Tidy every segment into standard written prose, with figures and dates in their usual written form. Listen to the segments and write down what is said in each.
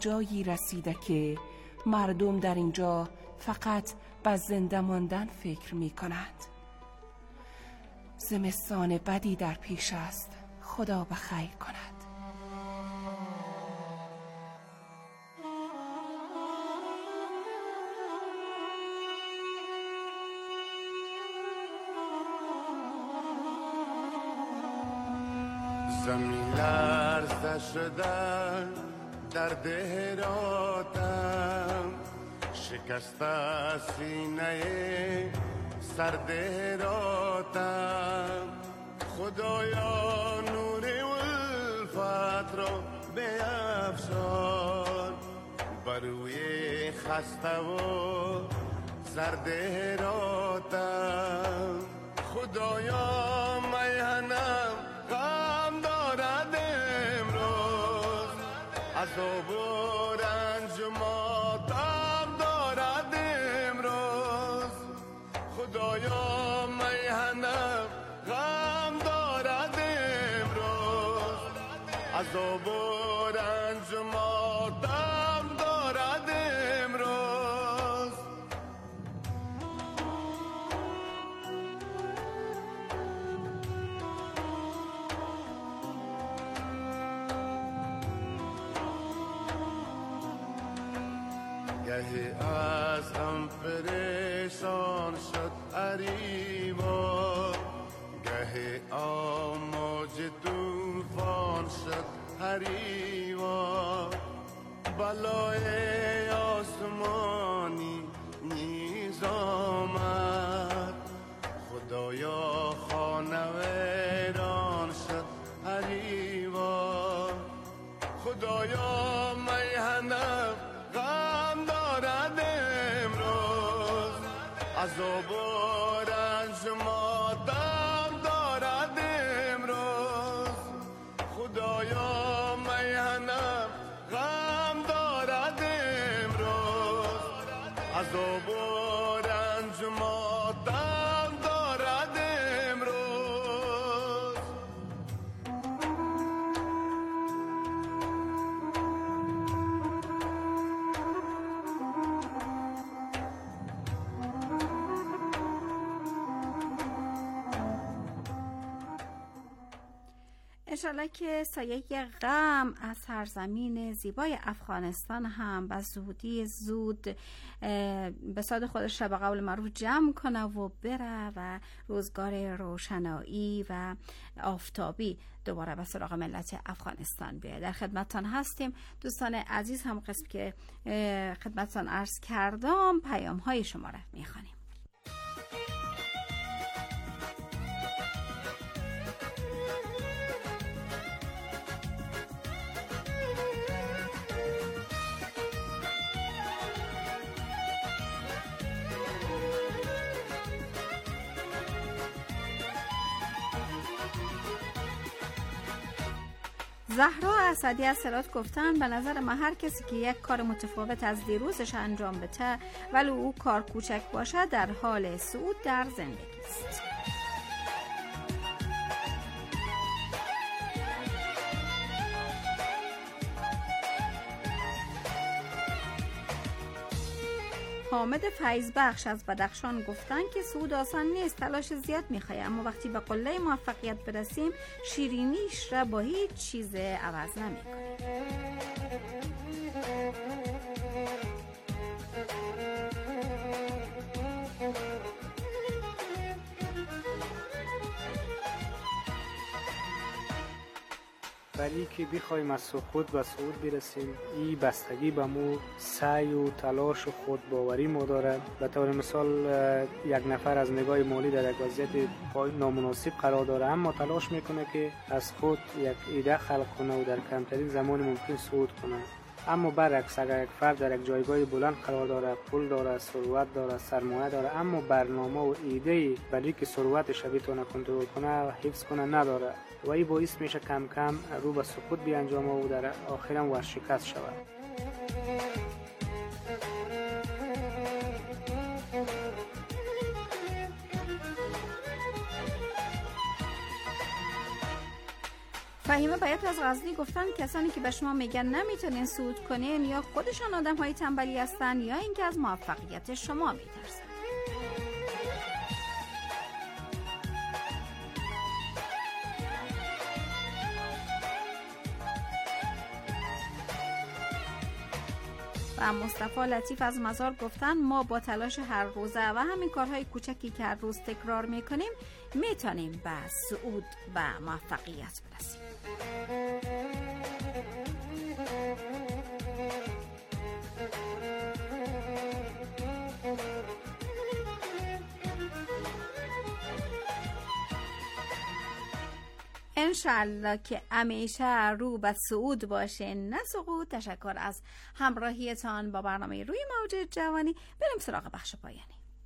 جایی رسیده که مردم در اینجا فقط به زنده ماندن فکر می کنند. زمستان بدی در پیش است، خدا بخیر کند. زمین لرزه شدن در دهراتم، شکسته سینه سرد راتم. خدایا نور الفت را بیفشان بر روی خسته و زرد راتم. خدایا میهنم غم دارد امروز، عذاب و رنج ماتم دارد امروز. خدایا میهنم غم دارد امروز، عذاب و رنج ماتم دارد امروز. گهی از هم پریشان شد اریوا، گهی آموج توفان شد اریوا. بلای آسمانی نیز آمد، خدایا خانه ویران شد اریوا. خدایا میهنم غم دارد امروز، عذاب و رنج ماتم دارد امروز. خدایا میهنم غم دارد امروز، عذاب و رنج ماتم دارد امروز. انشالله که سایه غم از سرزمین زیبای افغانستان هم به زودی زود به ساد خودش به قول معروف جمع کنه و بره و روزگار روشنایی و آفتابی دوباره به سراغ ملت افغانستان بیاید. در خدمتتان هستیم دوستان عزیز. هم قسم که خدمتتان عرض کردم پیام های شما را میخوانیم. زهرا اسدی از سرات گفتن به نظر من هر کسی که یک کار متفاوت از دیروزش انجام بده ولی او کار کوچک باشه در حال صعود در زندگی است. حامد فیضبخش از بدخشان گفتن که صعود آسان نیست، تلاش زیاد میخواد، اما وقتی به قله موفقیت برسیم شیرینیش را با هیچ چیز عوض نمیکنیم. ولی که بخوایم از خود به صعود برسیم این بستگی به مو سعی و تلاش و خودباوری ما دارد. به طور مثال یک نفر از نگاه مالی در یک وضعیت نامناسب قرار داره اما تلاش میکنه که از خود یک ایده خلق کنه و در کمترین زمان ممکن صعود کنه. اما برعکس اگر یک فرد در یک جایگاه بلند قرار داره، پول داره، ثروت داره، سرمایه داره اما برنامه و ایده برای که ثروتش بتونه کنترل کنه و حفظ کنه نداره و این باعث میشه کم کم رو به سقوط بیانجامه و در آخرم ورشکست شود. فهیمه بیات از غزنی گفتن کسانی که به شما میگن نمیتونین صعود کنین یا خودشان آدم‌های تنبلی هستن یا اینکه از موفقیت شما میترسن. و مصطفی لطیف از مزار گفتن ما با تلاش هر روزه و همین کارهای کوچکی که هر روز تکرار میکنیم میتونیم به صعود و موفقیت برسیم. انشالله که همیشه رو به صعود باشه نه سقوط. تشکر از همراهیتان با برنامه روی موج جوانی. بریم سراغ بخش پایانی.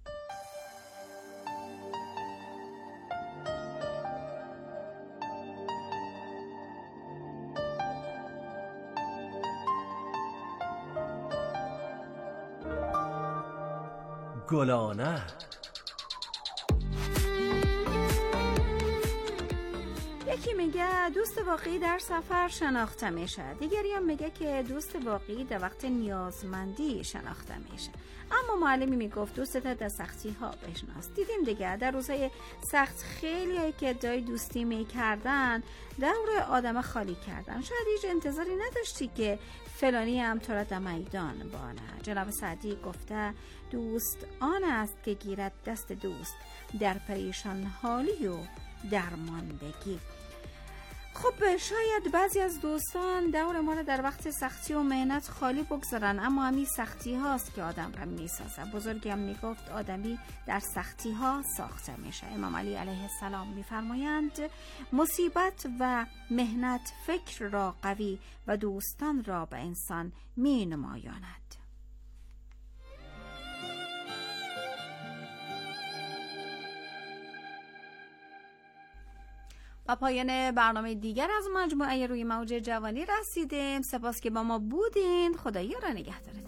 گلانه یکی میگه دوست واقعی در سفر شناخته میشه، دیگری هم میگه که دوست واقعی در وقت نیازمندی شناخته میشه. اما معلمی میگفت دوستت در سختی ها بشناس. دیدیم دیگه در روزهای سخت خیلی که ادعای دوستی میکردن دور آدم خالی کردن. شاید هیچ انتظاری نداشتی که فلانی هم تو را در میدان بانه. جناب سعدی گفته دوست آن است که گیرد دست دوست در پریشان حالی و درماندگی. خب شاید بعضی از دوستان دور ما را در وقت سختی و مهنت خالی بگذارن، اما همین سختی هاست که آدم را میسازه. بزرگی هم میگفت آدمی در سختی ها ساخته میشه. امام علی علیه السلام میفرمایند مصیبت و مهنت فکر را قوی و دوستان را به انسان می نمایاند. و پایان برنامه دیگر از مجموعه روی موج جوانی رسیدیم. سپاس که با ما بودین. خدایا را نگهدارتون.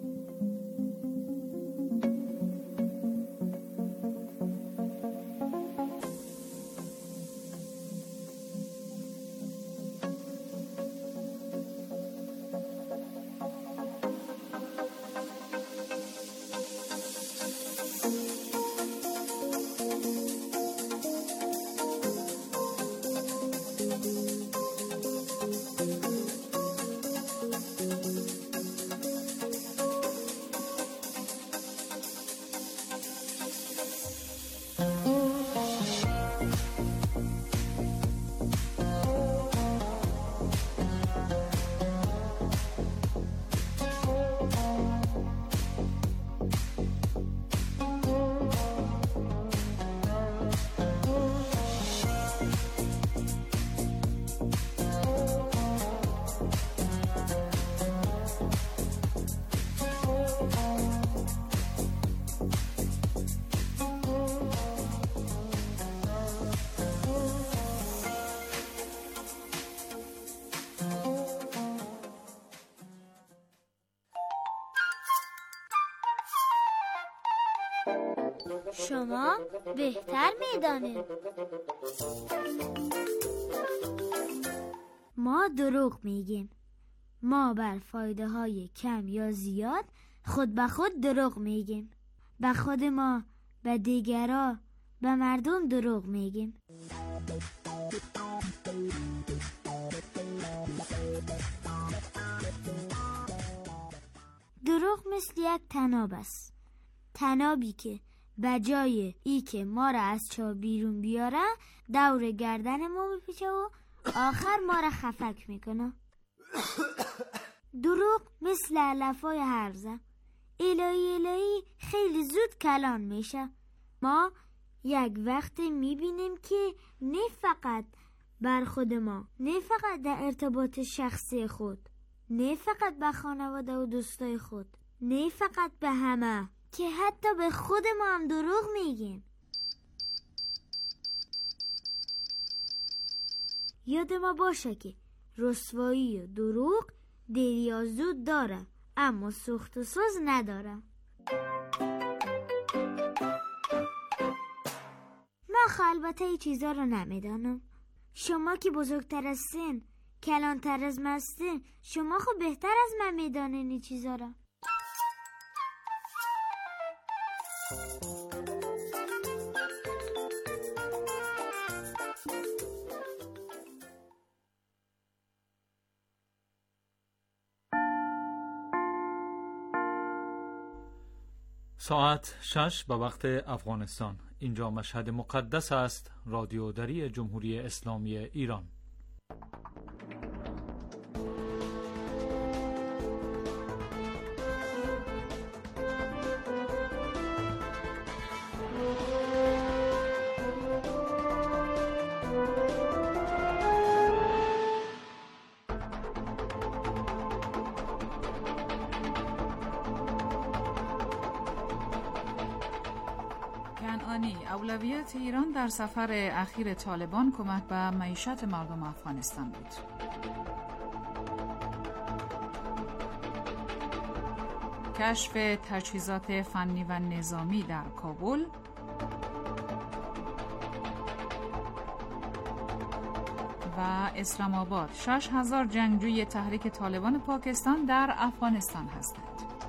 شما بهتر میدانید. ما دروغ میگیم. ما بر فایده های کم یا زیاد خود به خود دروغ میگیم. به خود ما، به دیگران، به مردم دروغ میگیم. دروغ مثل یک طناب است. طنابی که بجای ای که ما را از چاه بیرون بیاره دور گردن ما بپیچه و آخر ما را خفک میکنه. دروغ مثل علفای هرزه. الهی خیلی زود کلان میشه. ما یک وقت میبینیم که نه فقط بر خود ما، نه فقط در ارتباط شخصی خود، نه فقط به خانواده و دوستای خود، نه فقط به همه، که حتی به خود ما هم دروغ میگیم. یاد ما باشه که رسوایی و دروغ دیر یا زود داره، اما سوخت و سوز نداره. من البته ای چیزا رو نمیدانم. شما که بزرگتر از سن، کلانتر از مسته، شما خب بهتر از من میدانین این چیزا را. ساعت 6 به وقت افغانستان. اینجا مشهد مقدس است، رادیو دری جمهوری اسلامی ایران. اولویت ایران در سفر اخیر طالبان کمک به معیشت مردم افغانستان بود. کشف تجهیزات فنی و نظامی در کابل و اسلام آباد. 6000 جنگجوی تحریک طالبان پاکستان در افغانستان هستند.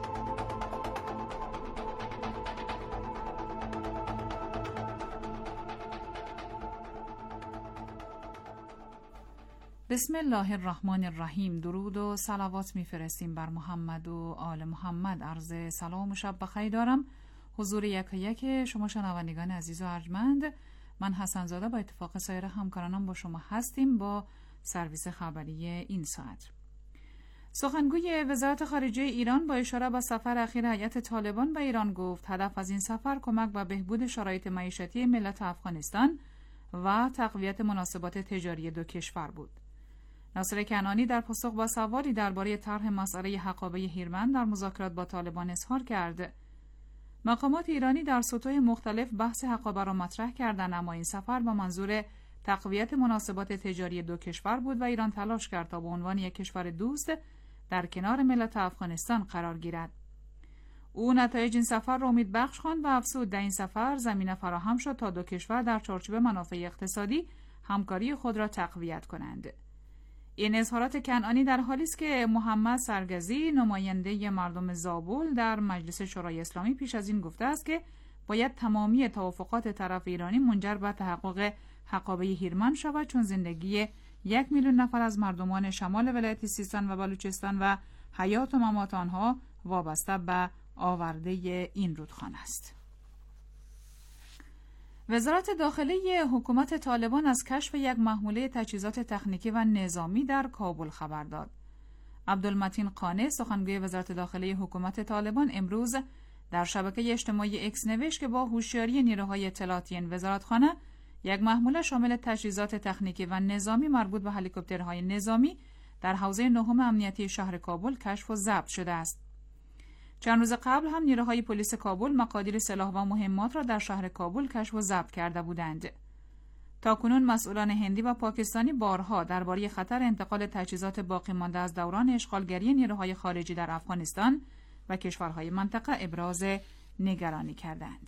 بسم الله الرحمن الرحیم. درود و صلوات میفرستیم بر محمد و آل محمد. عرض سلام و شب بخیر دارم حضور یک شما شنوندگان عزیز و ارجمند. من حسن زاده با اتفاق سایر همکارانم با شما هستیم با سرویس خبری این ساعت. سخنگوی وزارت خارجه ایران با اشاره به سفر اخیر هیئت طالبان به ایران گفت هدف از این سفر کمک به بهبود شرایط معیشتی ملت افغانستان و تقویت مناسبات تجاری دو کشور بود. ناصر کنعانی در پاسخ با سوالی درباره طرح مسئله حقابه هیرمند در مذاکرات با طالبان اظهار کرد مقامات ایرانی در سطوح مختلف بحث حقابه را مطرح کردند، اما این سفر با منظور تقویت مناسبات تجاری دو کشور بود و ایران تلاش کرد تا به عنوان یک کشور دوست در کنار ملت افغانستان قرار گیرد. او نتایج این سفر را امیدبخش خواند و افزود در این سفر زمینه فراهم شد تا دو کشور در چارچوب منافع اقتصادی همکاری خود را تقویت کنند. این اظهارات کنعانی در حالی است که محمد سرگزی نماینده مردم زابل در مجلس شورای اسلامی پیش از این گفته است که باید تمامی توافقات طرف ایرانی منجر به تحقق حقابه هیرمند شود، چون زندگی 1 میلیون نفر از مردمان شمال ولایت سیستان و بلوچستان و حیات و ممات آنها وابسته به آورده این رودخانه است. وزارت داخلی حکومت طالبان از کشف یک محموله تجهیزات تکنیکی و نظامی در کابل خبر داد. عبدالمتین قانع سخنگوی وزارت داخلی حکومت طالبان امروز در شبکه اجتماعی اکس نوشت که با هوشیاری نیروهای اطلاعاتی این وزارتخانه یک محموله شامل تجهیزات تکنیکی و نظامی مربوط به هلیکوپترهای نظامی در حوزه نهم امنیتی شهر کابل کشف و ضبط شده است. چند روز قبل هم نیروهای پلیس کابل مقادیر سلاح و مهمات را در شهر کابل کشف و ضبط کرده بودند. تاکنون مسئولان هندی و پاکستانی بارها درباره خطر انتقال تجهیزات باقی مانده از دوران اشغالگری نیروهای خارجی در افغانستان و کشورهای منطقه ابراز نگرانی کردند.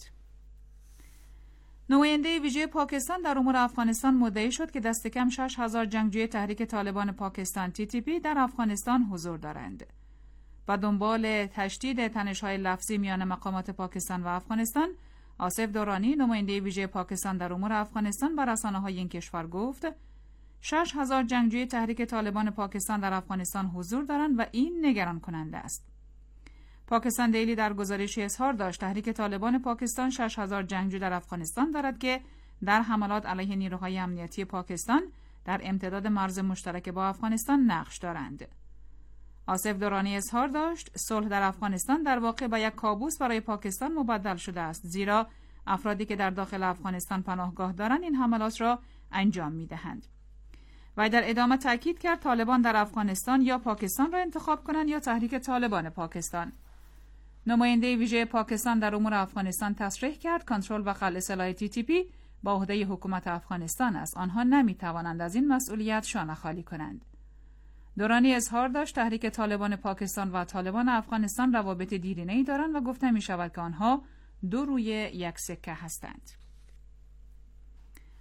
نماینده ویژه پاکستان در امور افغانستان مدعی شد که دست کم 6000 جنگجوی تحریک طالبان پاکستان TTP در افغانستان حضور دارند. با دنبال تشدید تنش‌های لفظی میان مقامات پاکستان و افغانستان، آصف دورانی نماینده ویژه پاکستان در امور افغانستان به رسانه‌های این کشور گفت 6000 جنگجوی تحریک طالبان پاکستان در افغانستان حضور دارند و این نگران کننده است. پاکستان دیلی در گزارشی اظهار داشت تحریک طالبان پاکستان 6000 جنگجو در افغانستان دارد که در حملات علیه نیروهای امنیتی پاکستان در امتداد مرز مشترک با افغانستان نقش دارند. آصف دورانی اظهار داشت صلح در افغانستان در واقع به یک کابوس برای پاکستان مبدل شده است، زیرا افرادی که در داخل افغانستان پناهگاه دارند این حملات را انجام می‌دهند. و در ادامه تاکید کرد طالبان در افغانستان یا پاکستان را انتخاب کنند یا تحریک طالبان پاکستان. نماینده ویژه پاکستان در امور افغانستان تصریح کرد کنترل و خلع سلاح TTP با عهده حکومت افغانستان است. آنها نمی‌توانند از این مسئولیت شانه خالی کنند. دورانی اظهار داشت تحریک طالبان پاکستان و طالبان افغانستان روابط دیرینه‌ای دارند و گفته می شود که آنها دو روی یک سکه هستند.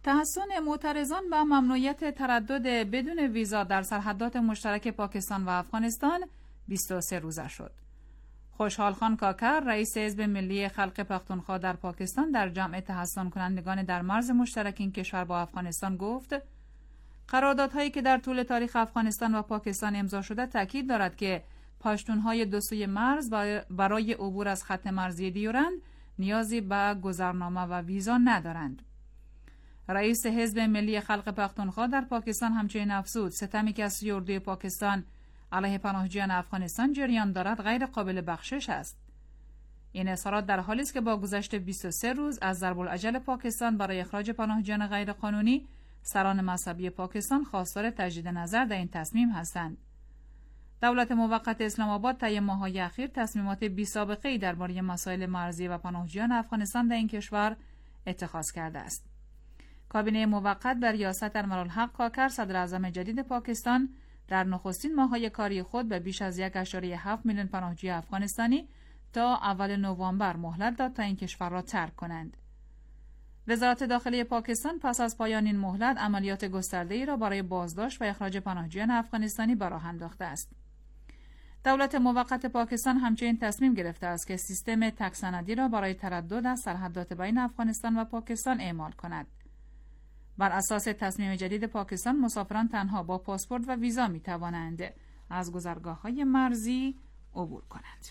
تحسن معترضان به ممنوعیت تردد بدون ویزا در سرحدات مشترک پاکستان و افغانستان 23 روزه شد. خوشحال خان کاکر، رئیس حزب ملی خلق پختونخوا در پاکستان، در جمع تحسن کنندگان در مرز مشترک این کشور با افغانستان گفت: قراردادهایی که در طول تاریخ افغانستان و پاکستان امضا شده تاکید دارد که پشتونهای دو سوی مرز برای عبور از خط مرزی دیورند نیازی به گذرنامه و ویزا ندارند. رئیس حزب ملی خلق پختونخوا در پاکستان همچنین افزود ستمی که از سوی اردوی پاکستان علیه پناهجویان افغانستان جریان دارد غیر قابل بخشش است. این اظهارات در حالی است که با گذشت 23 روز از ضرب العجل پاکستان برای اخراج پناهجویان غیرقانونی، سران مذهبی پاکستان خواستار تجدید نظر در این تصمیم هستند. دولت موقت اسلام آباد طی ماه‌های اخیر تصمیمات بی‌سابقه‌ای درباره مسائل مرزی و پناهجویان افغانستان در این کشور اتخاذ کرده است. کابینه موقت بر ریاست ارملالحق کاکر، صدر اعظم جدید پاکستان، در نخستین ماه‌های کاری خود به بیش از 1.7 میلیون پناهجوی افغانستانی تا اول نوامبر مهلت داد تا این کشور را ترک کنند. وزارت داخلی پاکستان پس از پایان این مهلت عملیات گسترده‌ای را برای بازداشت و اخراج پناهجویان افغانستانی به راه انداخته است. دولت موقت پاکستان همچنین تصمیم گرفته است که سیستم تک سندی را برای تردد از سرحدات بین افغانستان و پاکستان اعمال کند. بر اساس تصمیم جدید پاکستان، مسافران تنها با پاسپورت و ویزا می توانند از گذرگاه‌های مرزی عبور کنند.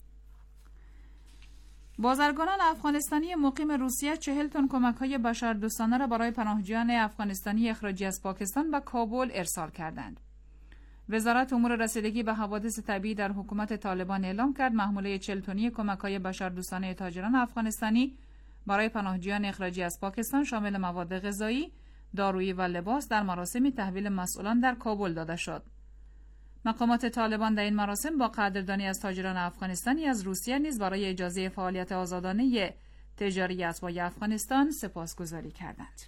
بازرگانان افغانستانی مقیم روسیه 40 تن کمک‌های بشردوستانه را برای پناهجویان افغانستانی اخراجی از پاکستان به کابل ارسال کردند. وزارت امور رسیدگی به حوادث طبیعی در حکومت طالبان اعلام کرد محموله 40 تنی کمک‌های بشردوستانه تاجران افغانستانی برای پناهجویان اخراجی از پاکستان شامل مواد غذایی، دارویی و لباس در مراسم تحویل مسئولان در کابل داده شد. مقامات طالبان در این مراسم با قدردانی از تاجران افغانستانی از روسیه نیز برای اجازه فعالیت آزادانه تجاری اتباع افغانستان سپاسگزاری کردند.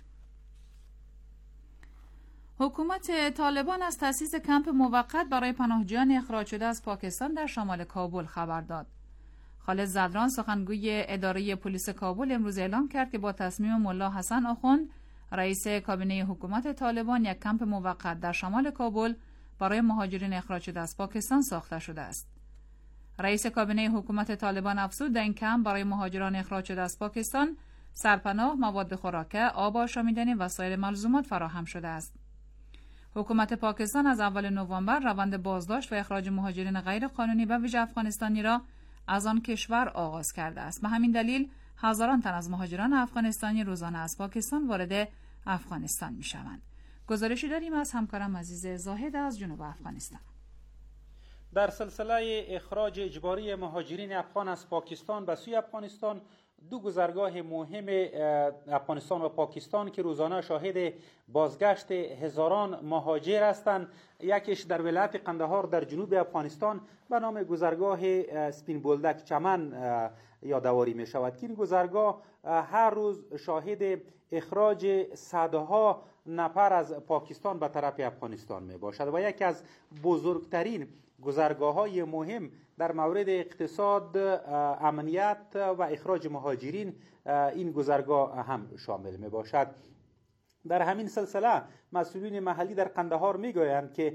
حکومت طالبان از تأسیس کمپ موقت برای پناهجویان اخراج شده از پاکستان در شمال کابل خبر داد. خالد زدران، سخنگوی اداره پلیس کابل، امروز اعلام کرد که با تصمیم ملا حسن آخوند، رئیس کابینه حکومت طالبان، یک کمپ موقت در شمال کابل برای مهاجرین اخراج شده از پاکستان ساخته شده است. رئیس کابینه حکومت طالبان افزود در این کمپ برای مهاجران اخراج شده از پاکستان سرپناه، مواد خوراکه، آب آشامیدنی و سایر ملزومات فراهم شده است. حکومت پاکستان از اول نوامبر روند بازداشت و اخراج مهاجرین غیر قانونی به ویژه افغانستانی را از آن کشور آغاز کرده است. به همین دلیل هزاران تن از مهاجران افغانستانی روزانه از پاکستان وارد افغانستان می شوند. گزارشی داریم از همکارم عزیز زاهد از جنوب افغانستان. در سلسله اخراج اجباری مهاجرین افغان از پاکستان به سوی افغانستان، دو گذرگاه مهم افغانستان و پاکستان که روزانه شاهد بازگشت هزاران مهاجر هستند، یکیش در ولایت قندهار در جنوب افغانستان به نام گذرگاه سپین بولدک چمن یادآوری می شود که این گذرگاه هر روز شاهد اخراج صدها نفر از پاکستان به طرف افغانستان می باشد و یکی از بزرگترین گذرگاه‌های مهم در مورد اقتصاد، امنیت و اخراج مهاجرین این گذرگاه هم شامل می باشد. در همین سلسله مسئولین محلی در قندهار میگویند که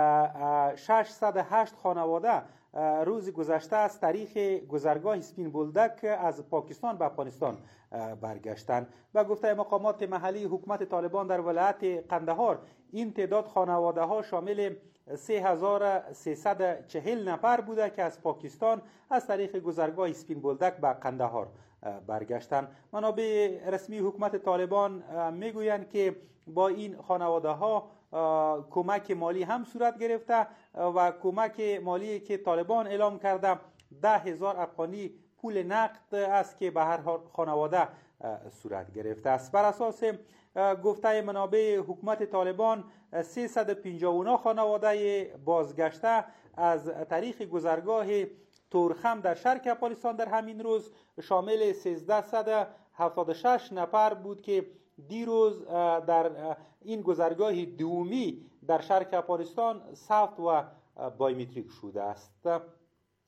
608 خانواده روز گذشته از طریق گذرگاه سپین بولدک از پاکستان به افغانستان برگشتند و گفته مقامات محلی حکومت طالبان در ولایت قندهار این تعداد خانواده ها شامل 3340 نفر بوده که از پاکستان از طریق گذرگاه سپین بولدک به قندهار برگشتند. منابع رسمی حکومت طالبان میگویند که با این خانواده ها کمک مالی هم صورت گرفته و کمک مالی که طالبان اعلام کرده 10,000 افغانی پول نقد است که به هر خانواده صورت گرفته است. بر اساس گفته منابع حکومت طالبان 359 خانواده بازگشته از طریق گذرگاه تورخم در شرق افغانستان در همین روز شامل 1376 نفر بود که دیروز در این گذرگاه دومی در شرق افغانستان ثبت و بایومتریک شده است.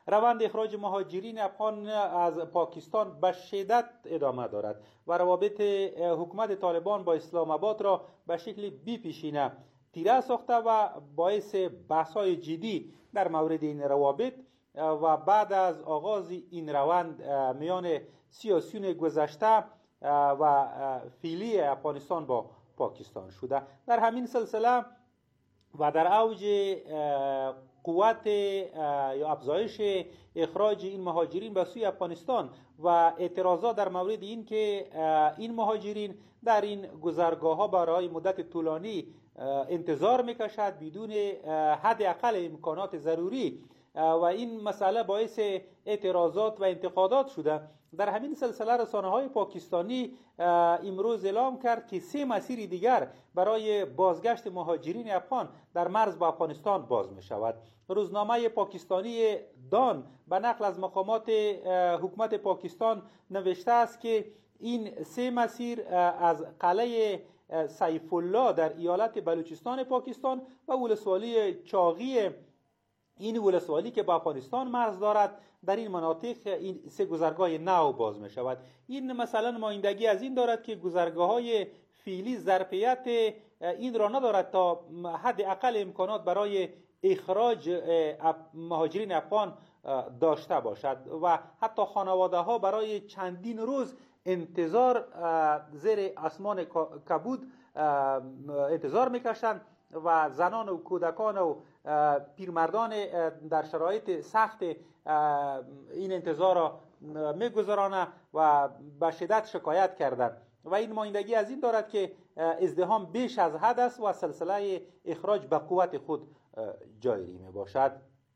روند اخراج مهاجرین افغان از پاکستان به شدت ادامه دارد و روابط حکومت طالبان با اسلام آباد را به شکل بی‌پیشینه تیره ساخته و باعث بحث‌های جدی در مورد این روابط و بعد از آغاز این روند میان سیاسیون گذشته و فعلی افغانستان با پاکستان شده. در همین سلسله و در اوج قوت یا افزایش اخراج این مهاجرین به سوی افغانستان و اعتراضات در مورد این که این مهاجرین در این گذرگاه‌ها برای مدت طولانی انتظار میکشد بدون حداقل امکانات ضروری و این مسئله باعث اعتراضات و انتقادات شده، در همین سلسله رسانه‌های پاکستانی امروز اعلام کرد که 3 مسیر دیگر برای بازگشت مهاجرین افغان در مرز با افغانستان باز می شود. روزنامه پاکستانی دان به نقل از مقامات حکومت پاکستان نوشته است که این 3 مسیر از قلعه سیف الله در ایالت بلوچستان پاکستان و ولسوالی چاغی، این ولسوالی که با افغانستان مرز دارد، در این مناطق این 3 گذرگاه نو باز می شود. این مثلا نمایندگی از این دارد که گذرگاه‌های فعلی ظرفیت این را ندارد تا حد اقل امکانات برای اخراج مهاجرین افغان داشته باشد و حتی خانواده ها برای چندین روز انتظار زیر آسمان کبود انتظار میکشند و زنان و کودکان و پیرمردان در شرایط سخت این انتظار را میگذرانند و به شدت شکایت کردند و این نمایندگی از این دارد که ازدحام بیش از حد است و سلسله اخراج به قوت خود جاری می باشد.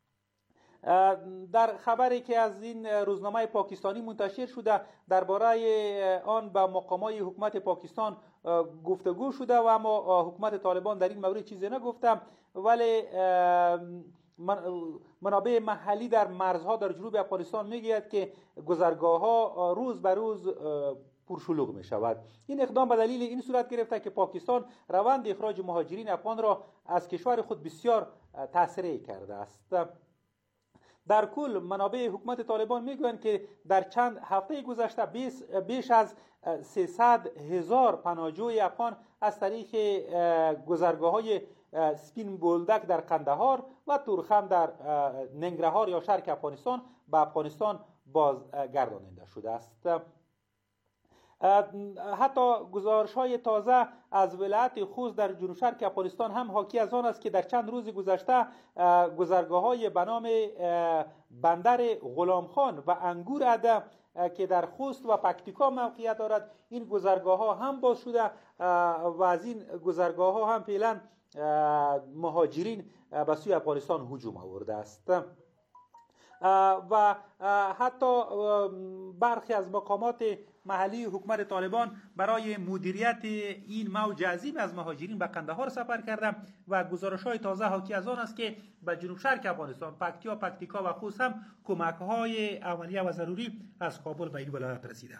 در خبری که از این روزنامه پاکستانی منتشر شده درباره آن با مقامات حکومت پاکستان گفتگو شده و اما حکومت طالبان در این مورد چیزی نگفتم، ولی منابع محلی در مرزها در جنوب افغانستان میگوید که گذرگاه‌ها روز به روز پرشلوغ می شود. این اقدام به دلیل این صورت گرفته که پاکستان روند اخراج مهاجرین افغان را از کشور خود بسیار تسریع کرده است. در کل منابع حکومت طالبان میگویند که در چند هفته گذشته بیش از 300,000 پناهجوی افغان از طریق گذرگاه‌های سپین بولدک در قندهار و تورخم در ننگرهار یا شرق افغانستان به افغانستان بازگرداننده شده است. حتی گزارش‌های تازه از ولایت خوست در جنوب شرق افغانستان هم حاکی از آن است که در چند روز گذشته گذرگاه‌های به نام بندر غلام خان و انگور اده که در خوست و پکتیکا موقعیت دارد، این گذرگاه‌ها هم باز شده و از این گذرگاه‌ها هم فعلا مهاجرین به سوی افغانستان هجوم آورده است و حتی برخی از مقامات محلی حکومت طالبان برای مدیریت این موج عظیم از مهاجرین به قندهار سفر کردند و گزارش‌های تازه حاکی از آن است که به جنوب شرق افغانستان پکتیکا و خوست هم کمک‌های اولیه و ضروری از کابل به این ولایت رسیده.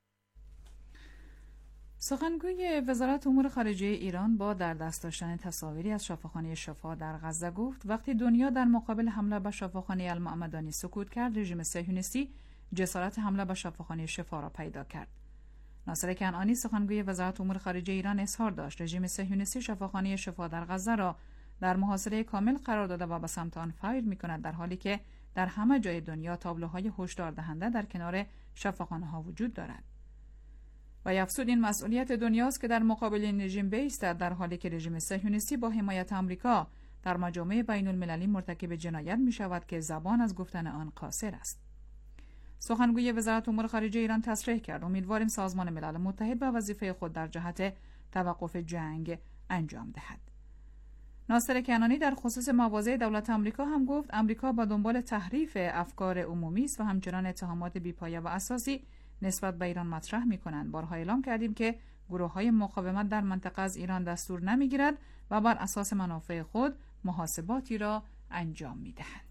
سخنگوی وزارت امور خارجه ایران با در دست داشتن تصاویری از شفاخانه شفا در غزه گفت وقتی دنیا در مقابل حمله به شفاخانه المعمدانی سکوت کرد، رژیم صهیونیستی جسارت حمله به شفاخانه شفا را پیدا کرد. ناصر کنعانی سخنگوی وزارت امور خارجه ایران اظهار داشت رژیم صهیونیستی شفاخانه شفا در غزه را در محاصره کامل قرار داده و به سمت آن فیر می‌کند، در حالی که در همه جای دنیا تابلوهای هشدار دهنده در کنار شفاخانه‌ها وجود دارد. و افزود این مسئولیت دنیاست که در مقابل این رژیم بایستد، در حالی که رژیم صهیونیستی با حمایت آمریکا در مجامع بین المللی مرتکب جنایت می شود که زبان از گفتن آن قاصر است. سخنگوی وزارت امور خارجه ایران تصریح کرد امیدواریم سازمان ملل متحد به وظیفه خود در جهت توقف جنگ انجام دهد. ناصر کنعانی در خصوص مواضع دولت آمریکا هم گفت آمریکا با دنبال تحریف افکار عمومی است و همچنان اتهامات بی‌پایه و اساسی نسبت به ایران مطرح می‌کنند. بارها اعلام کردیم که گروه‌های مقاومت در منطقه از ایران دستور نمی‌گیرد و بر اساس منافع خود محاسباتی را انجام می‌دهند.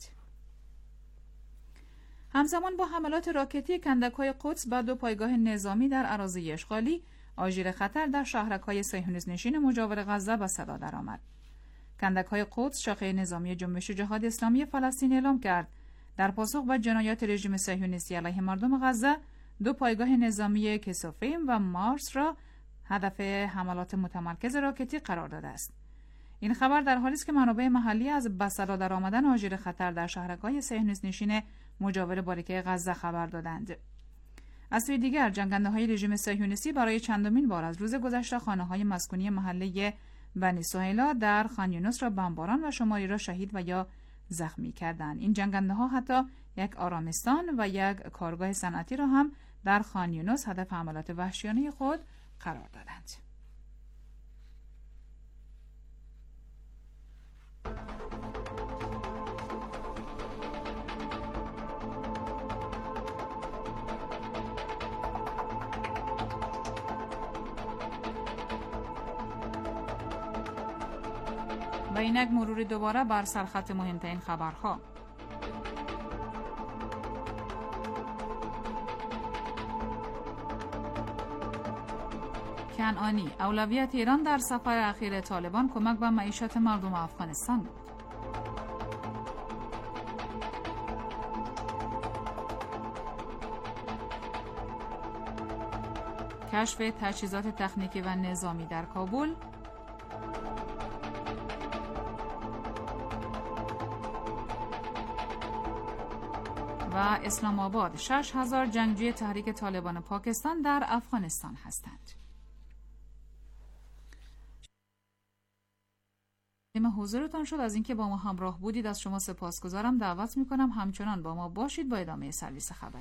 همزمان با حملات راکتی کندک‌های قدس به 2 پایگاه نظامی در اراضی اشغالی، آژیر خطر در شهرک‌های صهیونیست نشین مجاور غزه به صدا درآمد. کندک‌های قدس شاخه نظامی جنبش جهاد اسلامی فلسطین اعلام کرد در پاسخ به جنایات رژیم صهیونیستی علیه مردم غزه، 2 پایگاه نظامی کسوفیم و مارس را هدف حملات متمرکز راکتی قرار داده است. این خبر در حالی است که منابع محلی از بسلا در آمدن آژیر خطر در شهرک‌های صهیونیست نشین مجاور باریکه غزه خبر دادند. از سوی دیگر جنگنده‌های رژیم صهیونیستی برای چندمین بار از روز گذشته خانه‌های مسکونی محله بنی سهیلا در خان یونس را بمباران و شماری را شهید و یا زخمی کردند. این جنگنده‌ها حتی یک آرامستان و یک کارگاه صنعتی را هم در خان یونس هدف حملات وحشیانه خود قرار دادند. و اینک مروری دوباره بر سرخط مهمترین خبرها. کنعانی: اولویت ایران در سفر اخیر طالبان کمک به معیشت مردم افغانستان بود. کشف تجهیزات تکنیکی و نظامی در کابل. و اسلام آباد: 6000 جنگجوی تحریک طالبان پاکستان در افغانستان هستند. حضورتان شد. از اینکه با ما همراه بودید از شما سپاسگزارم. دعوت میکنم همچنان با ما باشید با ادامه سرویس خبری.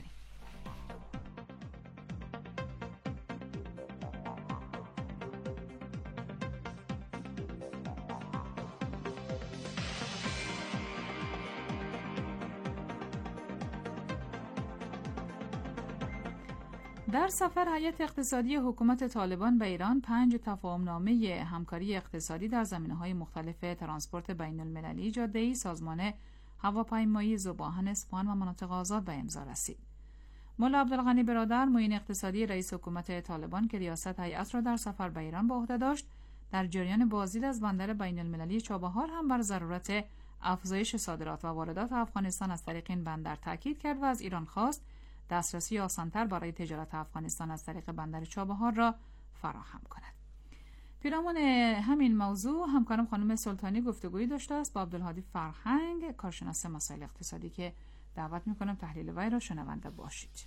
در سفر هیئت اقتصادی حکومت طالبان به ایران 5 تفاهمنامه همکاری اقتصادی در زمینه‌های مختلف ترانسپورت بین‌المللی، جاده‌ای، سازمان هواپیمایی، ذوب‌آهن، اصفهان و مناطق آزاد به امضا رسید. ملا عبدالغنی برادر، معین اقتصادی رئیس حکومت طالبان که ریاست هیئت را در سفر به ایران به عهده داشت، در جریان بازدید از بندر بین‌المللی چابهار هم بر ضرورت افزایش صادرات و واردات افغانستان از طریق این بندر تاکید کرد و از ایران خواست دسترسی آسان‌تر برای تجارت افغانستان از طریق بندر چابهار را فراهم کند. پیرامون همین موضوع همکارم خانم سلطانی گفتگویی داشته است با عبدالهادی فرهنگ، کارشناس مسائل اقتصادی، که دعوت می‌کنم تحلیل وی را شنونده باشید.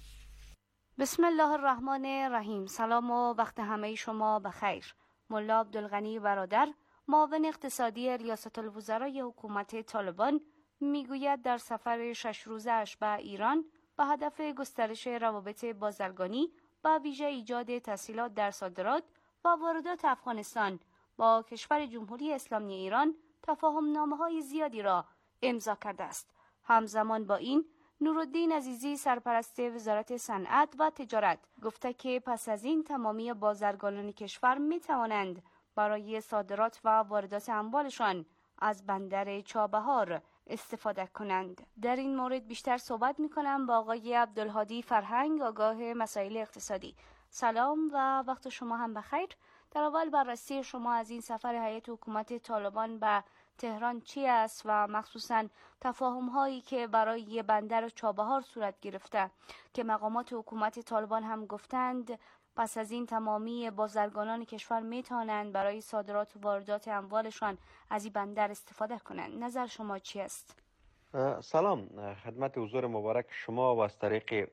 بسم الله الرحمن الرحیم. سلام و وقت همه شما بخیر. ملا عبدالغنی برادر، معاون اقتصادی ریاست الوزرای حکومت طالبان، میگوید در سفر 6 روزه‌اش به ایران با هدف گسترش روابط بازرگانی و ویژه ایجاد تسهیلات در صادرات و واردات افغانستان با کشور جمهوری اسلامی ایران تفاهم‌نامه‌های زیادی را امضا کرده است. همزمان با این، نورالدین عزیزی سرپرست وزارت صنعت و تجارت گفته که پس از این تمامی بازرگانان کشور می توانند برای صادرات و واردات اموالشان از بندر چابهار استفاده کنند. در این مورد بیشتر صحبت می کنم با آقای عبدالهادی فرهنگ، آگاه مسائل اقتصادی. سلام و وقت شما هم بخیر. در اول بررسی شما از این سفر هیئت حکومت طالبان به تهران چی است و مخصوصاً تفاهم هایی که برای بندر چابهار صورت گرفته که مقامات حکومت طالبان هم گفتند پس از این تمامی بازرگانان کشور می توانند برای صادرات و واردات اموالشان از این بندر استفاده کنند. نظر شما چی است؟ سلام خدمت حضور مبارک شما و از طریق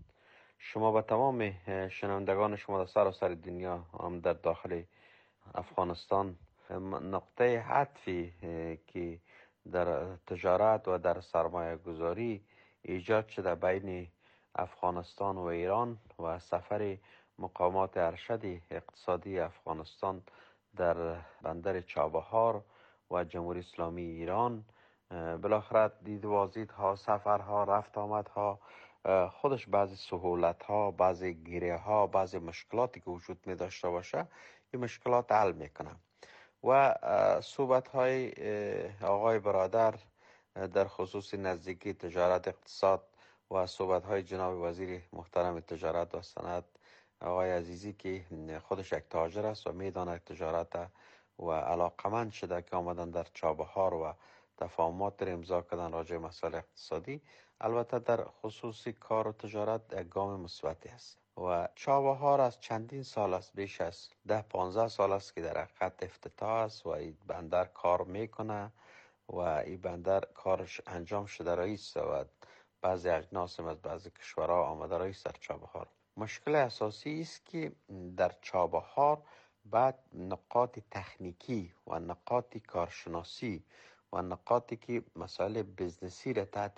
شما و تمام شنوندگان شما در سراسر دنیا هم در داخل افغانستان. نقطه عطفی که در تجارت و در سرمایه گذاری ایجاد شده بین افغانستان و ایران و سفر مقامات ارشد اقتصادی افغانستان در بندر چابهار و جمهوری اسلامی ایران، بالاخره دید وازدیدها، سفرها، رفت آمدها، خودش بعضی سهولتها، بعضی گیره ها، بعضی مشکلاتی که وجود می داشته باشه این مشکلات حل میکنه. و صحبت های آقای برادر در خصوص نزدیکی تجارت اقتصاد و صحبت های جناب وزیر محترم تجارت و صنعت آقای عزیزی که خودش یک تاجر است و میداند تجارت و علاقمند شده که آمدن در چابهار و تفاهمات را امضا کردن راجع مسائل اقتصادی، البته در خصوص کار و تجارت یک گام مثبتی است و چابهار از چندین سال است، بیش از 10-15 سال است که در حقیقت افتتاح است و این بندر کار میکنه و این بندر کارش انجام شده رئیس و بعضی اجناس از بعضی کشورها آمده رئیس در چابهار. مشکل اساسی است که در چابهار بعد نقاط تکنیکی و نقاط کارشناسی و نقاطی که مسائل بزنسی را تحت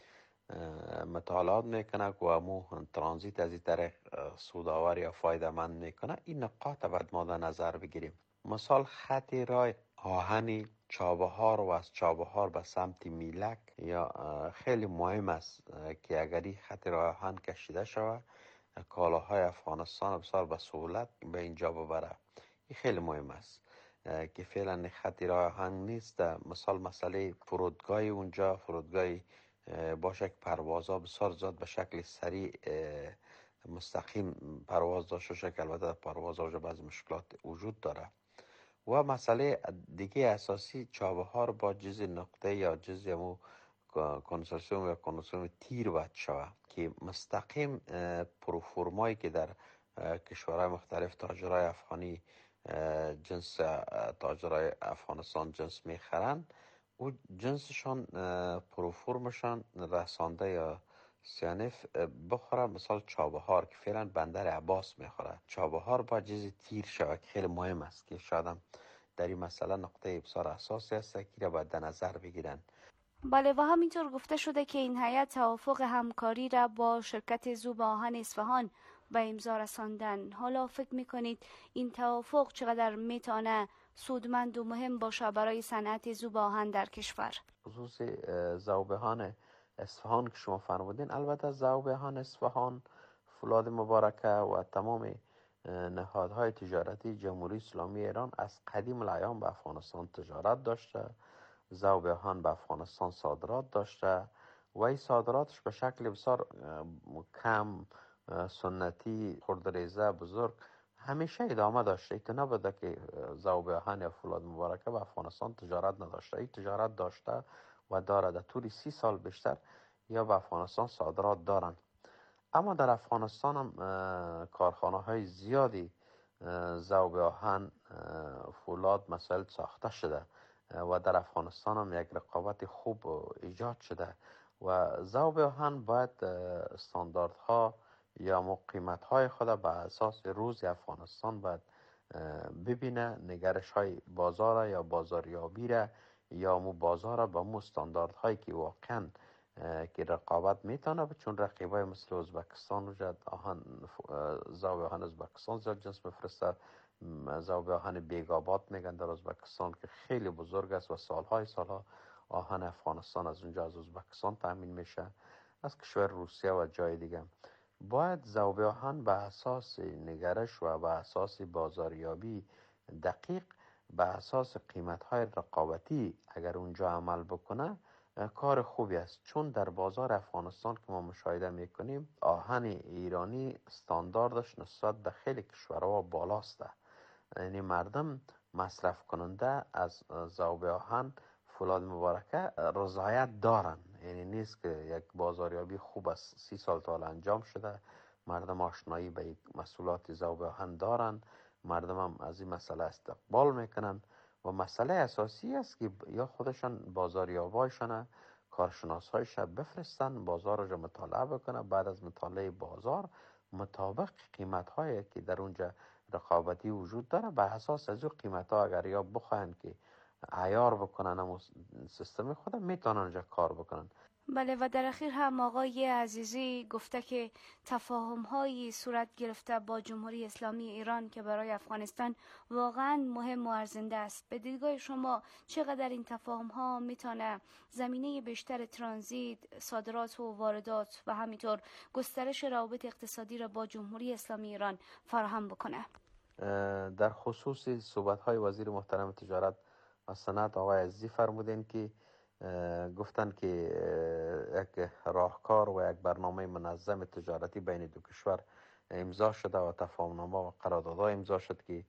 مطالعات میکنه و امو ترانزیت از این طریق سودآور یا فایده مند میکنه، این نقاط باید ما در نظر بگیریم. مثال خط راه آهنی چابهار و از چابهار به سمت میلک یا خیلی مهم است که اگر این خط راه آهن کشیده شود کالاهای افغانستان بسیار به سهولت به اینجا ببره. این خیلی مهم است که فعلا خط راه آهن نیست. مثال مسئله فرودگاه اونجا، فرودگاه باشه که پروازها بسیار زیاد به شکل سریع مستقیم پرواز داشته باشه که البته پروازها بعضی مشکلات وجود داره. و مسئله دیگه اساسی چابهار با جز نقطه یا جز امو کنسورسیوم یا کنسورسیوم تیر باید شود که مستقیم پروفورمایی که در کشورهای مختلف تاجرای افغانی جنس تاجرای افغانستان جنس میخرن و جنسشان پروفورمشان رسانده یا سیانف بخوره. مثال چابهار که فعلا بندر عباس میخوره، چابهار با جز تیر شود که خیلی مهم است که شاید هم در این مسئله نقطه بسیار اساسی است که را باید در نظر بگیرن. بله و همینطور گفته شده که این هیئت توافق همکاری را با شرکت ذوب آهن اصفهان به امضا رساندن. حالا فکر میکنید این توافق چقدر میتونه سودمند و مهم باشه برای صنعت ذوب آهن در کشور؟ خصوص ذوب آهن اصفهان که شما فرمودین، البته ذوب آهن اصفهان، فولاد مبارکه و تمام نهادهای تجارتی جمهوری اسلامی ایران از قدیم الایام به افغانستان تجارت داشته، ذوب آهن به افغانستان صادرات داشته و این صادراتش به شکل بسیار کم سنتی خردریزه بزرگ همیشه ادامه داشته. ایت نبوده که ذوب آهن یا فولاد مبارکه به افغانستان تجارت نداشته، این تجارت داشته و داره. در طول 30 سال بیشتر یا به افغانستان صادرات دارن. اما در افغانستان هم کارخانه های زیادی ذوب آهن فولاد مسائل ساخته شده و در افغانستان هم یک رقابت خوب ایجاد شده و ذوب آهن باید استانداردها یا قیمتهای خود به اساس روز افغانستان باید ببینه، نگرش های بازار یا بازاریابی را یا بازار به استانداردهایی که واقعا که رقابت میتونه، چون رقیبای مثل ازبکستان وجود آهن ذوب آهن ازبکستان زیاد جنس میفرسته. ذوب آهن بیگابات میگن در ازبکستان که خیلی بزرگ است و سالها آهن افغانستان از اونجا از ازبکستان تامین میشه، از کشور روسیه و جای دیگه. باید ذوب آهن به اساس نگرش و به اساس بازاریابی دقیق به اساس قیمت‌های رقابتی اگر اونجا عمل بکنه کار خوبی است، چون در بازار افغانستان که ما مشاهده میکنیم آهن ایرانی استانداردش نسبت به خیلی کشورها بالاست. یعنی مردم مصرف کننده از ذوب آهن فولاد مبارکه رضایت دارن، یعنی نیست که یک بازاریابی خوب است 30 سال تا انجام شده، مردم آشنایی به محصولات ذوب آهن دارن، مردم هم از این مسئله استقبال میکنن و مسئله اساسی است که یا خودشان بازاریابایشان کارشناسایش بفرستن بازار رو مطالعه بکنه، بعد از مطالعه بازار مطابق قیمت هایی که در اونجا رقابتی وجود داره به اساس از اون قیمت ها اگر یا بخواین که عیار بکنن و سیستم خود میتونن اونجا کار بکنن. بله و در اخیر هم آقای عزیزی گفته که تفاهم هایی صورت گرفته با جمهوری اسلامی ایران که برای افغانستان واقعا مهم و ارزنده است. به دیدگاه شما چقدر این تفاهم ها میتونه زمینه بیشتر ترانزیت، صادرات و واردات و همینطور گسترش روابط اقتصادی را با جمهوری اسلامی ایران فراهم بکنه؟ در خصوص صحبت های وزیر محترم تجارت و صنعت آقای عزیزی فرمودین که گفتن که یک راهکار و یک برنامه منظم تجارتی بین دو کشور امضا شده و تفاهمنامه و قراردادها امضا شد که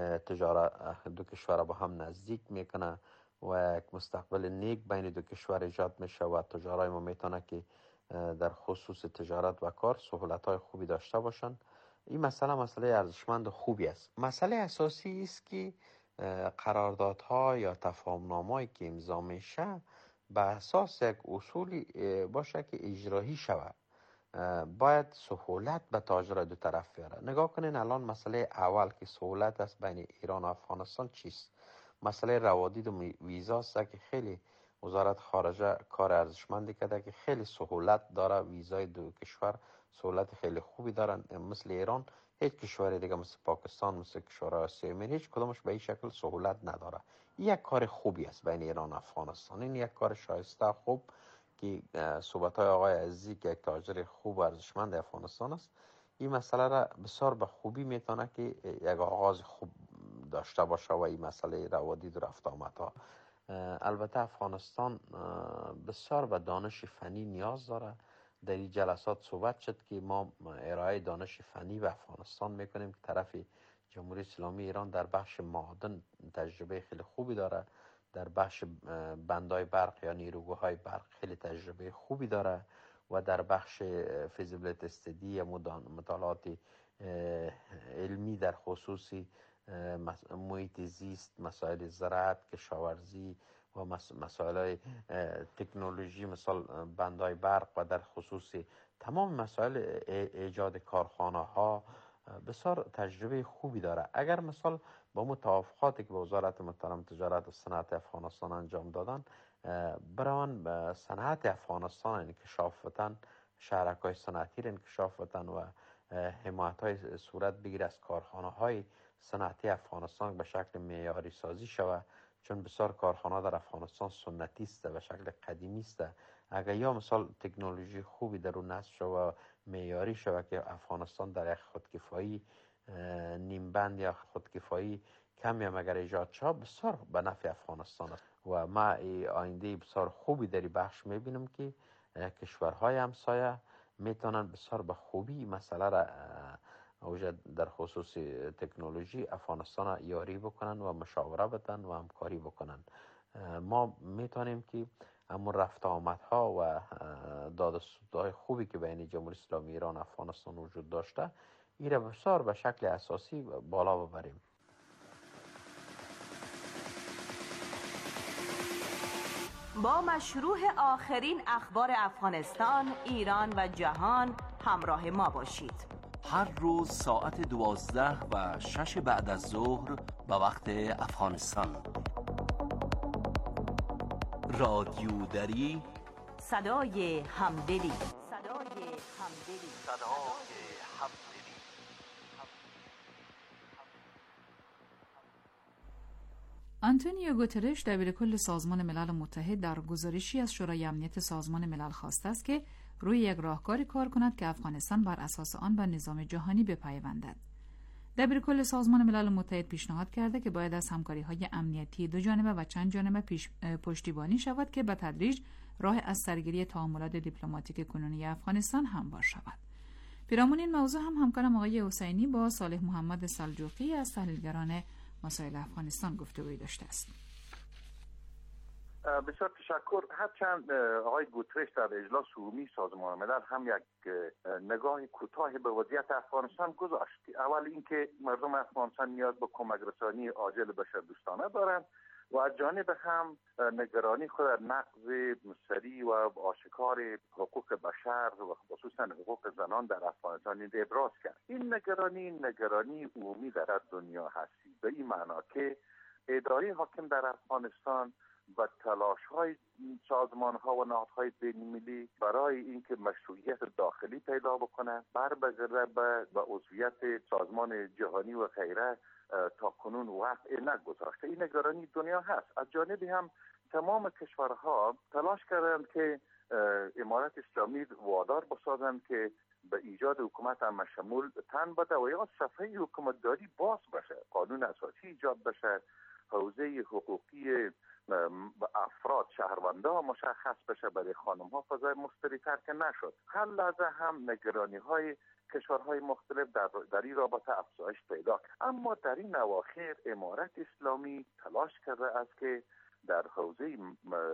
دو کشور با هم نزدیک میکنه و یک مستقبل نیک بین دو کشور ایجاد میشه و تجارای ما میتونه که در خصوص تجارت و کار سهولت‌های خوبی داشته باشند. این مسئله ارزشمند و خوبی است. مسئله اساسی است که قراردادها یا تفاهم‌نامه‌ای که امضا میشه به اساس یک اصولی باشه که اجرایی شود. باید سهولت به تاجر دو طرف بیاره. نگاه کنین الان مسئله اول که سهولت است بین ایران و افغانستان چیست؟ مسئله روادید و ویزا است که خیلی وزارت خارجه کار ارزشمندی کرده که خیلی سهولت داره. ویزای دو کشور سهولت خیلی خوبی دارن. مثل ایران هیچ کشور دیگه، مثل پاکستان، مثل کشورهای آسیایی میل، هیچ کدومش به این شکل سهولت نداره. این یک کار خوبی است بین ایران و افغانستان. این یک کار شایسته خوب که صحبت‌های آقای عزیزی که یک تاجر خوب و ارزشمند افغانستان است، این مسئله را بسیار به خوبی میتونه که یک آغاز خوب داشته باشه و این مسئله روادید و رفت آمدها. البته افغانستان بسیار به دانش فنی نیاز داره. در این جلسات صحبت شد که ما ارائه دانش فنی به افغانستان میکنیم که طرف جمهوری اسلامی ایران در بخش معادن تجربه خیلی خوبی داره، در بخش بندای برق یا نیروگاه‌های برق خیلی تجربه خوبی داره و در بخش فیزیبیلیتی استدی یا مطالعات علمی در خصوصی محیط زیست، مسائل زراعت، کشاورزی و مسائل تکنولوژی مثل بندای برق و در خصوص تمام مسائل ایجاد کارخانه ها بسیار تجربه خوبی داره. اگر مثال با متوافقاتی که به وزارت محترم تجارت و صنعت افغانستان انجام دادن بران به صنعت افغانستان انکشاف بدن، شهرک‌های صنعتی را انکشاف بدن و حمایت‌های صورت بگیره از کارخانه‌های صنعتی افغانستان به شکل معیاری سازی شود، چون بسیار کارخانه در افغانستان سنتی است و شکل قدیمی است. اگر یا مثال تکنولوژی خوبی در اون نصب شود و معیاری شود که افغانستان در یک خودکفایی نیمبند یا خودکفایی کمی هم اگر ایجاد شود بسیار به نفع افغانستان است و ما آینده بسیار خوبی در این بخش میبینم که کشورهای همسایه میتونن بسیار به خوبی مسئله را در خصوص تکنولوژی افغانستان یاری بکنن و مشاوره بدن و همکاری بکنن. ما میتونیم که همون رفت آمدها و داد و ستدهای خوبی که بین جمهوری اسلامی ایران و افغانستان وجود داشته این را بسیار به شکل اساسی بالا ببریم. با مشروع آخرین اخبار افغانستان، ایران و جهان همراه ما باشید. هر روز ساعت 12 و 6 بعد از ظهر به وقت افغانستان. رادیو دری، صدای همدلی. آنتونیو گوترش دبیرکل سازمان ملل متحد در گزارشی از شورای امنیت سازمان ملل خواسته است که روی یک راهکاری کار کند که افغانستان بر اساس آن به نظام جهانی بپیوندد. دبیرکل سازمان ملل متحد پیشنهاد کرده که باید از همکاری‌های امنیتی دو جانبه و چند جانبه پشتیبانی شود که به تدریج راه از سرگیری تعاملات دیپلماتیک کنونی افغانستان هموار شود. پیرامون این موضوع هم همکارم آقای حسینی با صالح محمد سلجوقی از تحلیلگران مسائل افغانستان گفتگویی داشته است. بسیار تشکر. هرچند آقای گوترش در اجلاس عمومی سازمان ملل هم یک نگاه کوتاه به وضعیت افغانستان گذاشت. اول اینکه مردم افغانستان نیاز به کمک رسانی عاجل بشردوستانه دارند و از جانب هم نگرانی خود در نقض سریع و آشکار حقوق بشر و خصوصا حقوق زنان در افغانستان ابراز کرد. این نگرانی عمومی در دنیا هستی، به این معنا که اداره حاکم در افغانستان و تلاش‌های سازمان‌ها و نهادهای بین‌المللی برای اینکه مشروعیت داخلی پیدا بکنه برگرده به عضویت سازمان جهانی و غیره تا کنون وقع نگذاشته. این نگرانی دنیا هست. از جانبی هم تمام کشورها تلاش کردند که امارت اسلامی وادار بسازند که به ایجاد حکومت همه‌شمول تن بده و یا صفحه حکومتداری باز بشه، قانون اساسی ایجاد بشه، حوزه حقوقی افراد شهروندان مشخص بشه، برای خانم ها فضای مستری‌تر که نشد. هر لحظه هم نگرانی های کشورهای مختلف در این رابطه افزایش پیدا کرد. اما در این اواخر امارت اسلامی تلاش کرده است که در حوزه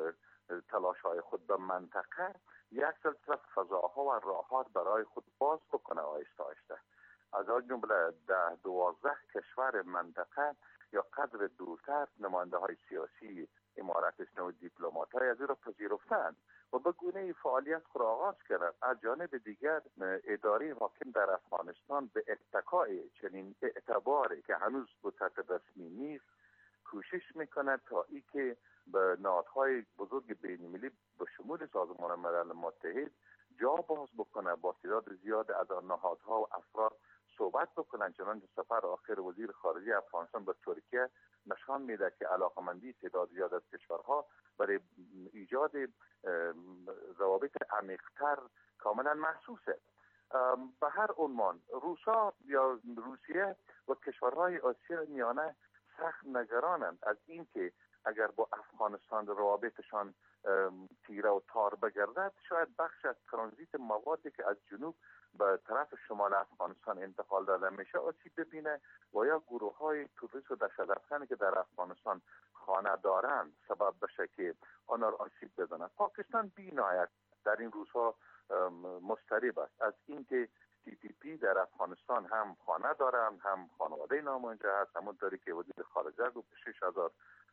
تلاش‌های خود به منطقه یک سلسله فضاها و راهات برای خود باز بکنه آهسته آهسته. از آن جمله 12 کشور منطقه یا قدر دورتر نماینده های سیاسی امارت اسلامی و دیپلمات های از این را پذیرفتند و به گونه فعالیت خود آغاز کردند. از جانب دیگر اداره حاکم در افغانستان به اتکای چنین اعتباری که هنوز به صورت رسمی نیست کوشش میکند تا ای که به نهادهای بزرگ بین‌المللی به شمول سازمان ملل متحد جا باز بکنه، با تعداد زیاد از آن نهادها و افراد صحبت بکنن. چنانچه سفر آخر وزیر خارجه افغانستان به ترکیه نشان میده که علاقمندی تعداد زیاد از کشورها برای ایجاد روابط عمیق‌تر کاملا محسوسه. به هر عنوان روسا یا روسیه و کشورهای آسیا میانه سخت نگرانند از اینکه اگر با افغانستان روابطشان تیره و تار بگردد، شاید بخش از ترانزیت موادی که از جنوب به طرف شمال افغانستان انتقال داده میشه آسیب ببینه و یا گروه های توریست و دهشت‌افکنی که در افغانستان خانه دارند سبب بشه که آنها را آسیب بزنند. پاکستان بی‌نهایت در این روزها مضطرب است از اینکه TTP در افغانستان هم خانه دارند، هم خانواده نام اونجا هست. همونطوری که وزیر خارجه گفت 6000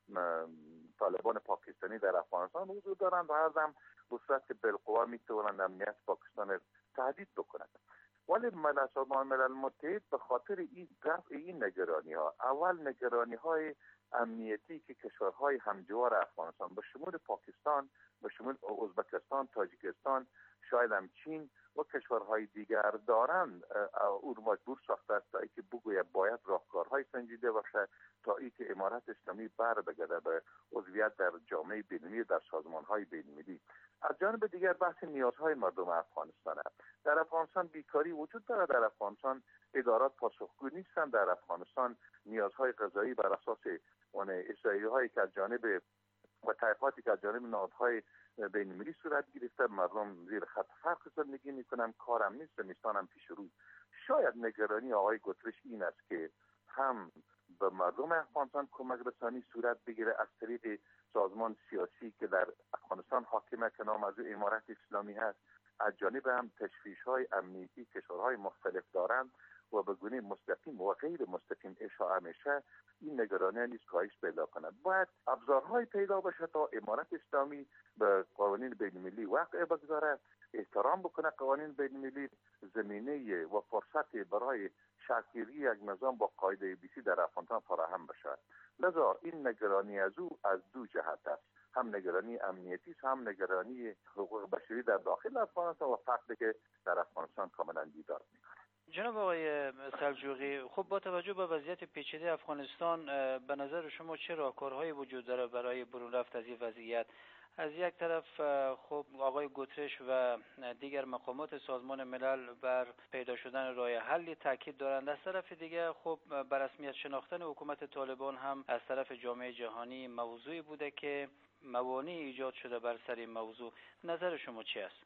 طالبان پاکستانی در افغانستان وجود دارند و هم به صورت بالقوه میتوانند امنیت پاکستان را تهدید بکنند. ولی سازمان ملل متحد به خاطر این رفع این نگرانی ها، اول نگرانی های امنیتی که کشورهای همجوار افغانستان به شمول پاکستان، به شمول ازبکستان، تاجیکستان، شاید هم چین و کشورهای دیگر دارند، او رو مجبور ساخته است تا اینکه بگوید باید راهکارهای سنجیده باشه تا اینکه امارت اسلامی بر بگرده به عضویت در جامعه بین‌المللی، در سازمان‌های بین‌المللی. از جانب دیگر بحث نیازهای مردم افغانستان است. در افغانستان بیکاری وجود دارد، در افغانستان ادارات پاسخگو نیستند، در افغانستان نیازهای غذایی بر اساس اون احصایه‌هایی که از جانب و تحقیقاتی که از جانب نهادهای بین‌المللی صورت گرفته، مردم زیر خط فقر زندگی میکنن، کارم نیست، زمستانم پیش رو. شاید نگرانی آقای گوترش این است که هم به مردم افغانستان کمک رسانی صورت بگیره از طریق سازمان سیاسی که در افغانستان حاکمه که نام از امارت اسلامی هست، از جانب هم تشویش‌های امنیتی کشورهای مختلف دارند و به گونه مستقیم و غیر مستقیم اشاعه میشه. این نگرانی نیست کاهش پیدا کند. باید ابزارهای پیدا بشه تا امارت اسلامی به قوانین بین‌المللی وقع بگذارد، احترام بکنه قوانین بین‌المللی، زمینه و فرصت برای شکل‌گیری یک نظام با قاعده بیسی در افغانستان فراهم بشه. لذا این نگرانی از او از دو جهت است، هم نگرانی امنیتی است، هم نگرانی حقوق بشری در داخل افغانستان و فقری که در افغانستان کاملا دیدار میکنه. جناب آقای سلجوقی، خب با توجه به وضعیت پیچیده افغانستان به نظر شما چه راهکارهایی وجود داره برای برون رفت از این وضعیت؟ از یک طرف خب آقای گوترش و دیگر مقامات سازمان ملل بر پیدا شدن راه حلی تاکید دارند، از طرف دیگر خب بر رسمیت شناختن حکومت طالبان هم از طرف جامعه جهانی موضوعی بوده که موانع ایجاد شده بر سر این موضوع. نظر شما چی است؟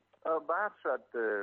شد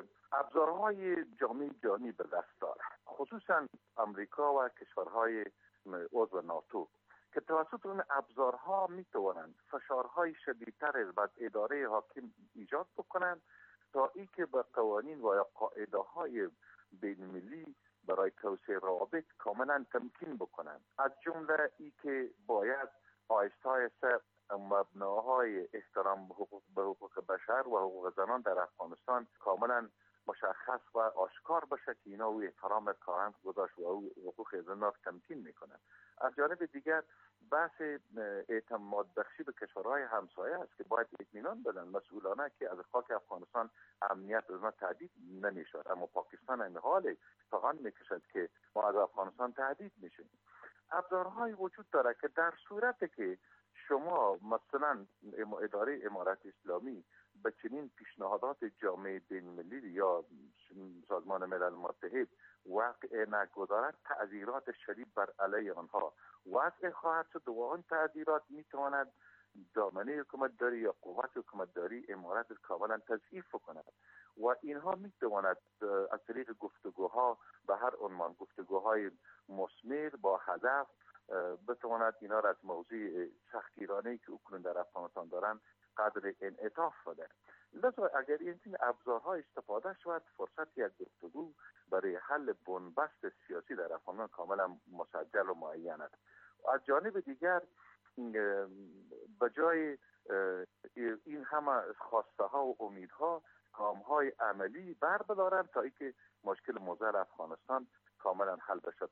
ابزارهای جامعه جهانی به دست داره، خصوصا امریکا و کشورهای عضو ناتو که توسط اون ابزارها میتوانند فشارهای شدیدتر بر اداره حاکم ایجاد بکنند تا اینکه به قوانین و یا قاعده‌های بین‌المللی برای توسعه روابط کاملا تمکین بکنند. از جمله اینکه باید آهسته آهسته مبناهای احترام به حقوق بشر و حقوق زنان در افغانستان کاملا مشخص و آشکار بشه که اینا او احترام کارند گذاشت و او حقوق زنان تمکین میکنند. از جانب دیگر بحث اعتماد بخشی به کشورهای همسایه است که باید اطمینان بدن مسئولانه که از خاک افغانستان امنیت از ما تهدید نمیشود، اما پاکستان این حال فقط میکشد که ما از افغانستان تهدید میشیم. ابزارهای وجود داره که در صورتی که شما مثلا اداره امارت اسلامی به چنین پیشنهادات جامعه بین‌المللی یا سازمان ملل متحد وقع نگذارد، تعذیرات شدید بر علیه آنها وضع خواهد شد و آن تعذیرات میتواند دامنه حکومت داری یا قوت حکومت داری امارت کاملا تضعیف کند و اینها میتواند از طریق گفتگوها به هر عنوان گفتگوهای مثمر با هدف بتواند اینا را از موضوع سختگیرانه‌ای که اکنون در افغانستان دارن قدر انعطاف بده. لذا اگر این ابزارها استفاده شود، فرصت یک گفتگو برای حل بنبست سیاسی در افغانستان کاملا مسجل و معین است. از جانب دیگر به جای این همه خواسته ها و امیدها گام های عملی بر بدارند تا اینکه مشکل موضوع افغانستان کاملا حل بشه.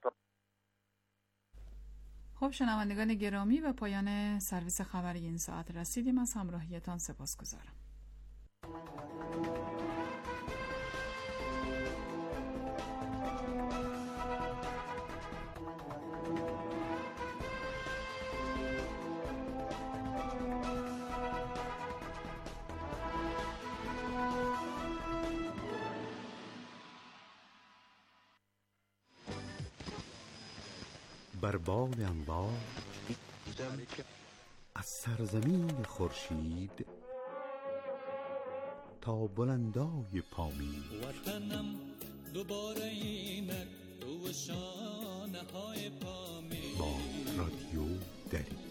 خب شنوندگان گرامی، به پایان سرویس خبری این ساعت رسیدیم. از همراهیتان سپاسگزارم. بر بال انبار از سرزمین خورشید تا بلندای پامین، وطنم دوباره اینک تو شانه های پامین با رادیو دری.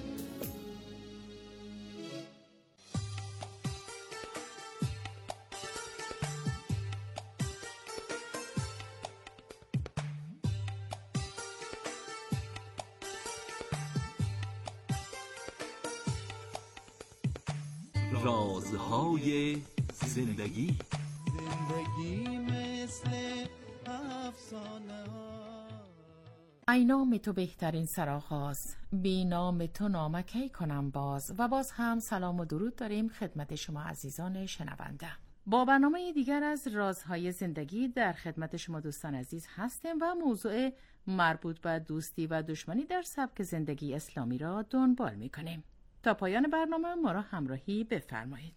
رازهای زندگی. زندگی مثل افسانه ها. ای نام تو بهترین سرآغاز، بی نام تو نامکی کنم باز. و باز هم سلام و درود داریم خدمت شما عزیزان شنونده. با برنامه دیگر از رازهای زندگی در خدمت شما دوستان عزیز هستیم و موضوع مربوط به دوستی و دشمنی در سبک زندگی اسلامی را دنبال می‌کنیم. تا پایان برنامه ما را همراهی بفرمایید.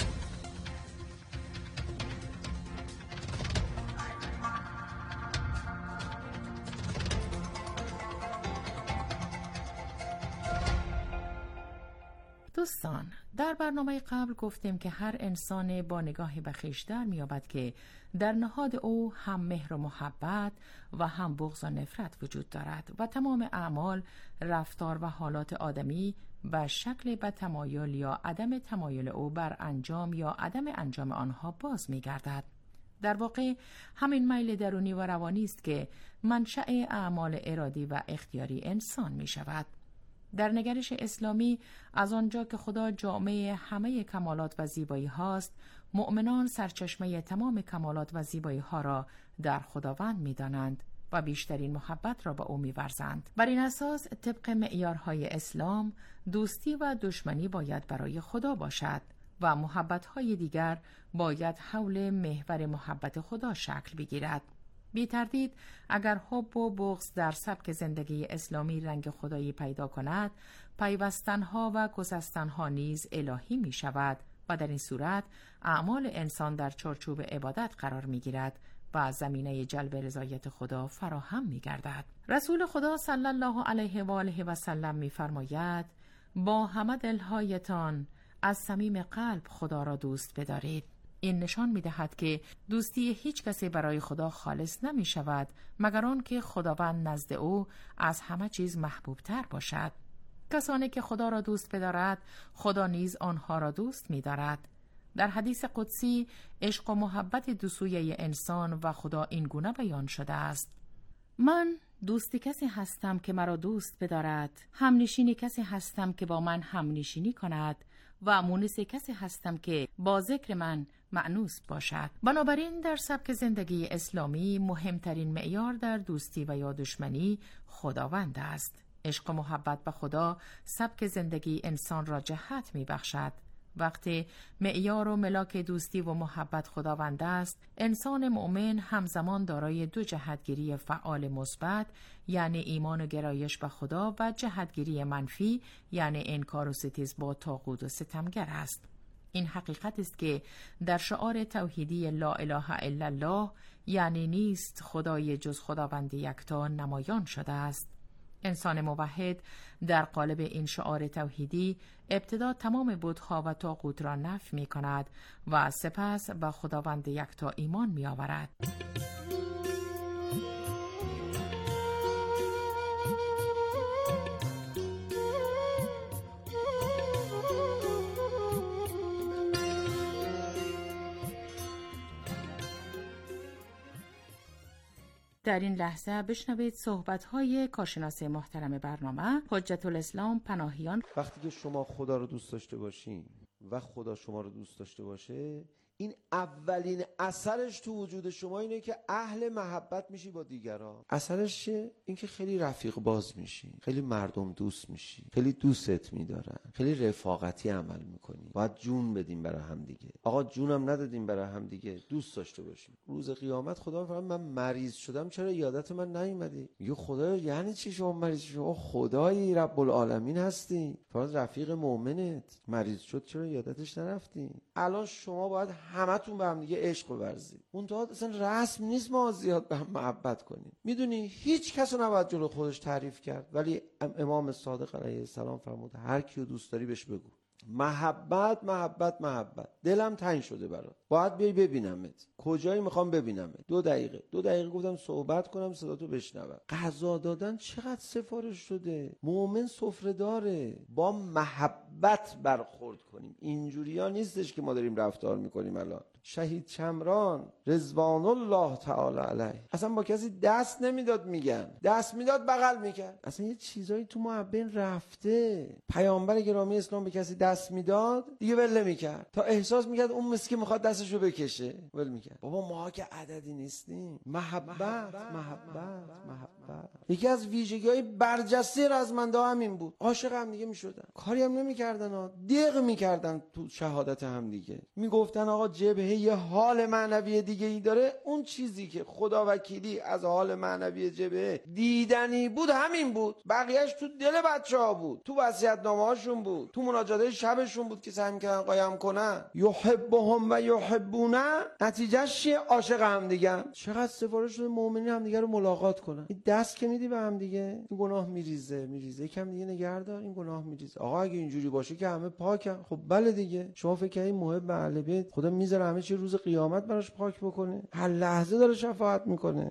دوستان، در برنامه قبل گفتیم که هر انسان با نگاه به خویش در می‌یابد که در نهاد او هم مهر و محبت و هم بغض و نفرت وجود دارد و تمام اعمال، رفتار و حالات آدمی به شکل به تمایل یا عدم تمایل او بر انجام یا عدم انجام آنها باز می‌گردد. در واقع همین میل درونی و روانی است که منشأ اعمال ارادی و اختیاری انسان می‌شود. در نگرش اسلامی از آنجا که خدا جامعه همه کمالات و زیبایی هاست، مؤمنان سرچشمه تمام کمالات و زیبایی ها را در خداوند می دانند و بیشترین محبت را به او می ورزند. بر این اساس طبق معیارهای اسلام دوستی و دشمنی باید برای خدا باشد و محبت‌های دیگر باید حول محور محبت خدا شکل بگیرد. بی تردید اگر حب و بغض در سبک زندگی اسلامی رنگ خدایی پیدا کند، پیوستنها و گسستنها نیز الهی می شود و در این صورت اعمال انسان در چارچوب عبادت قرار می گیرد و زمینه جلب رضایت خدا فراهم می گردد. رسول خدا صلی الله علیه و آله و سلم می فرماید با همه دلهایتان از صمیم قلب خدا را دوست بدارید. این نشان می دهد که دوستی هیچ کسی برای خدا خالص نمی شود مگر آن که خداوند نزد او از همه چیز محبوب تر باشد. کسانی که خدا را دوست بدارد، خدا نیز آنها را دوست می دارد. در حدیث قدسی عشق و محبت دو سویه انسان و خدا این گونه بیان شده است: من دوستی کسی هستم که مرا دوست بدارد، همنشینی کسی هستم که با من همنشینی کند و مونس کسی هستم که با ذکر من مأنوس باشد. بنابراین در سبک زندگی اسلامی مهمترین معیار در دوستی و یا دشمنی خداوند است. عشق و محبت به خدا سبک زندگی انسان را جهت می بخشد. وقتی معیار و ملاک دوستی و محبت خداوند است، انسان مؤمن همزمان دارای دو جهتگیری فعال مثبت، یعنی ایمان و گرایش به خدا، و جهتگیری منفی، یعنی انکار و ستیز با طاغوت و ستمگر است. این حقیقت است که در شعار توحیدی لا اله الا الله، یعنی نیست خدای جز خداوند یکتا، نمایان شده است. انسان موحد در قالب این شعار توحیدی ابتدا تمام بت‌ها و طاغوت را نفی می کند و سپس به خداوند یکتا ایمان می آورد. در این لحظه بشنوید صحبت‌های کارشناس محترم برنامه حجت الاسلام پناهیان. وقتی که شما خدا رو دوست داشته باشین و خدا شما رو دوست داشته باشه، این اولین اثرش تو وجود شما اینه که اهل محبت میشی با دیگران. اثرش چیه؟ اینکه خیلی رفیق باز میشی، خیلی مردم دوست میشی، خیلی دوستت میدارن، خیلی رفاقتی عمل میکنی. باید جون بدیم برای هم دیگه. آقا جونم ندادیم برای هم دیگه، دوست داشته باشیم. روز قیامت خدا میفرماد من مریض شدم چرا یادت من نیومدی؟ میگه خدا یعنی چی شما مریض شما خدایی رب العالمین هستی، فرض رفیق مؤمنت مریض شد چرا یادتش نرفتی؟ الان شما باید همتون به هم دیگه عشق ورزید. اونطور اصلا رسم نیست ما زیاد به هم محبت کنیم. میدونی هیچ کس رو نباید جلو خودش تعریف کرد، ولی امام صادق علیه السلام فرمود هر کیو دوست داری بهش بگو محبت محبت محبت. دلم تنگ شده برات، باید بیای ببینمت. کجایی؟ میخوام ببینمت. 2 دقیقه گفتم صحبت کنم صداتو بشنوم. غذا دادن چقدر سفارش شده. مؤمن سفره داره، با محبت برخورد کنیم. اینجوریا نیستش که ما داریم رفتار میکنیم. الان شهید چمران رضوان الله تعالی علیه اصلا با کسی دست نمیداد، میگن دست میداد بغل میکرد. اصلا یه چیزایی تو ما بین رفته. پیامبر گرامی اسلام به کسی دست میداد دیگه ول نمیکرد تا احساس میکرد اون مسکین میخواد دستشو بکشه، ول میکرد. بابا ما که عددی نیستیم. محبت. یکی از ویژگی‌های برجسته رزمنده ها همین بود. عاشق هم دیگه میشدن، کاری هم نمیکردن ها، دق میکردن تو شهادت هم دیگه. میگفتن آقا جبهه یه حال معنوی دیگه ای داره، اون چیزی که خدا وکیلی از حال معنوی جبهه دیدنی بود همین بود، بقیهش تو دل بچه‌ها بود، تو وصیت‌نامه‌هاشون بود، تو مناجات شبشون بود که سعی می‌کردن قایم کنن. یحبهم و یحبونه، نتیجهش چیه؟ عاشق هم دیگه. چقدر سفارش شده مؤمنین هم دیگه رو ملاقات کنن. این دست که میدی به هم دیگه این گناه میریزه یکم دیگه نگهدار، این گناه میریزه. آقا اگه اینجوری باشه که همه پاکن، خب بله دیگه. شما فکر کنید محب اهل بیت خدا میذاره همه چی روز قیامت براش پاک بکنه؟ هر لحظه داره شفاعت میکنه.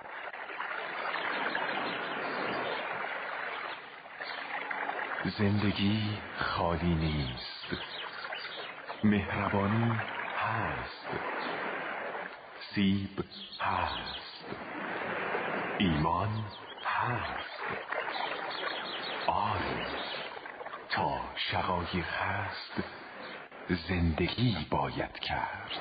زندگی خالی نیست، مهربانی هست، سیب هست، ایمان هست، تا شقایق هست زندگی باید کرد.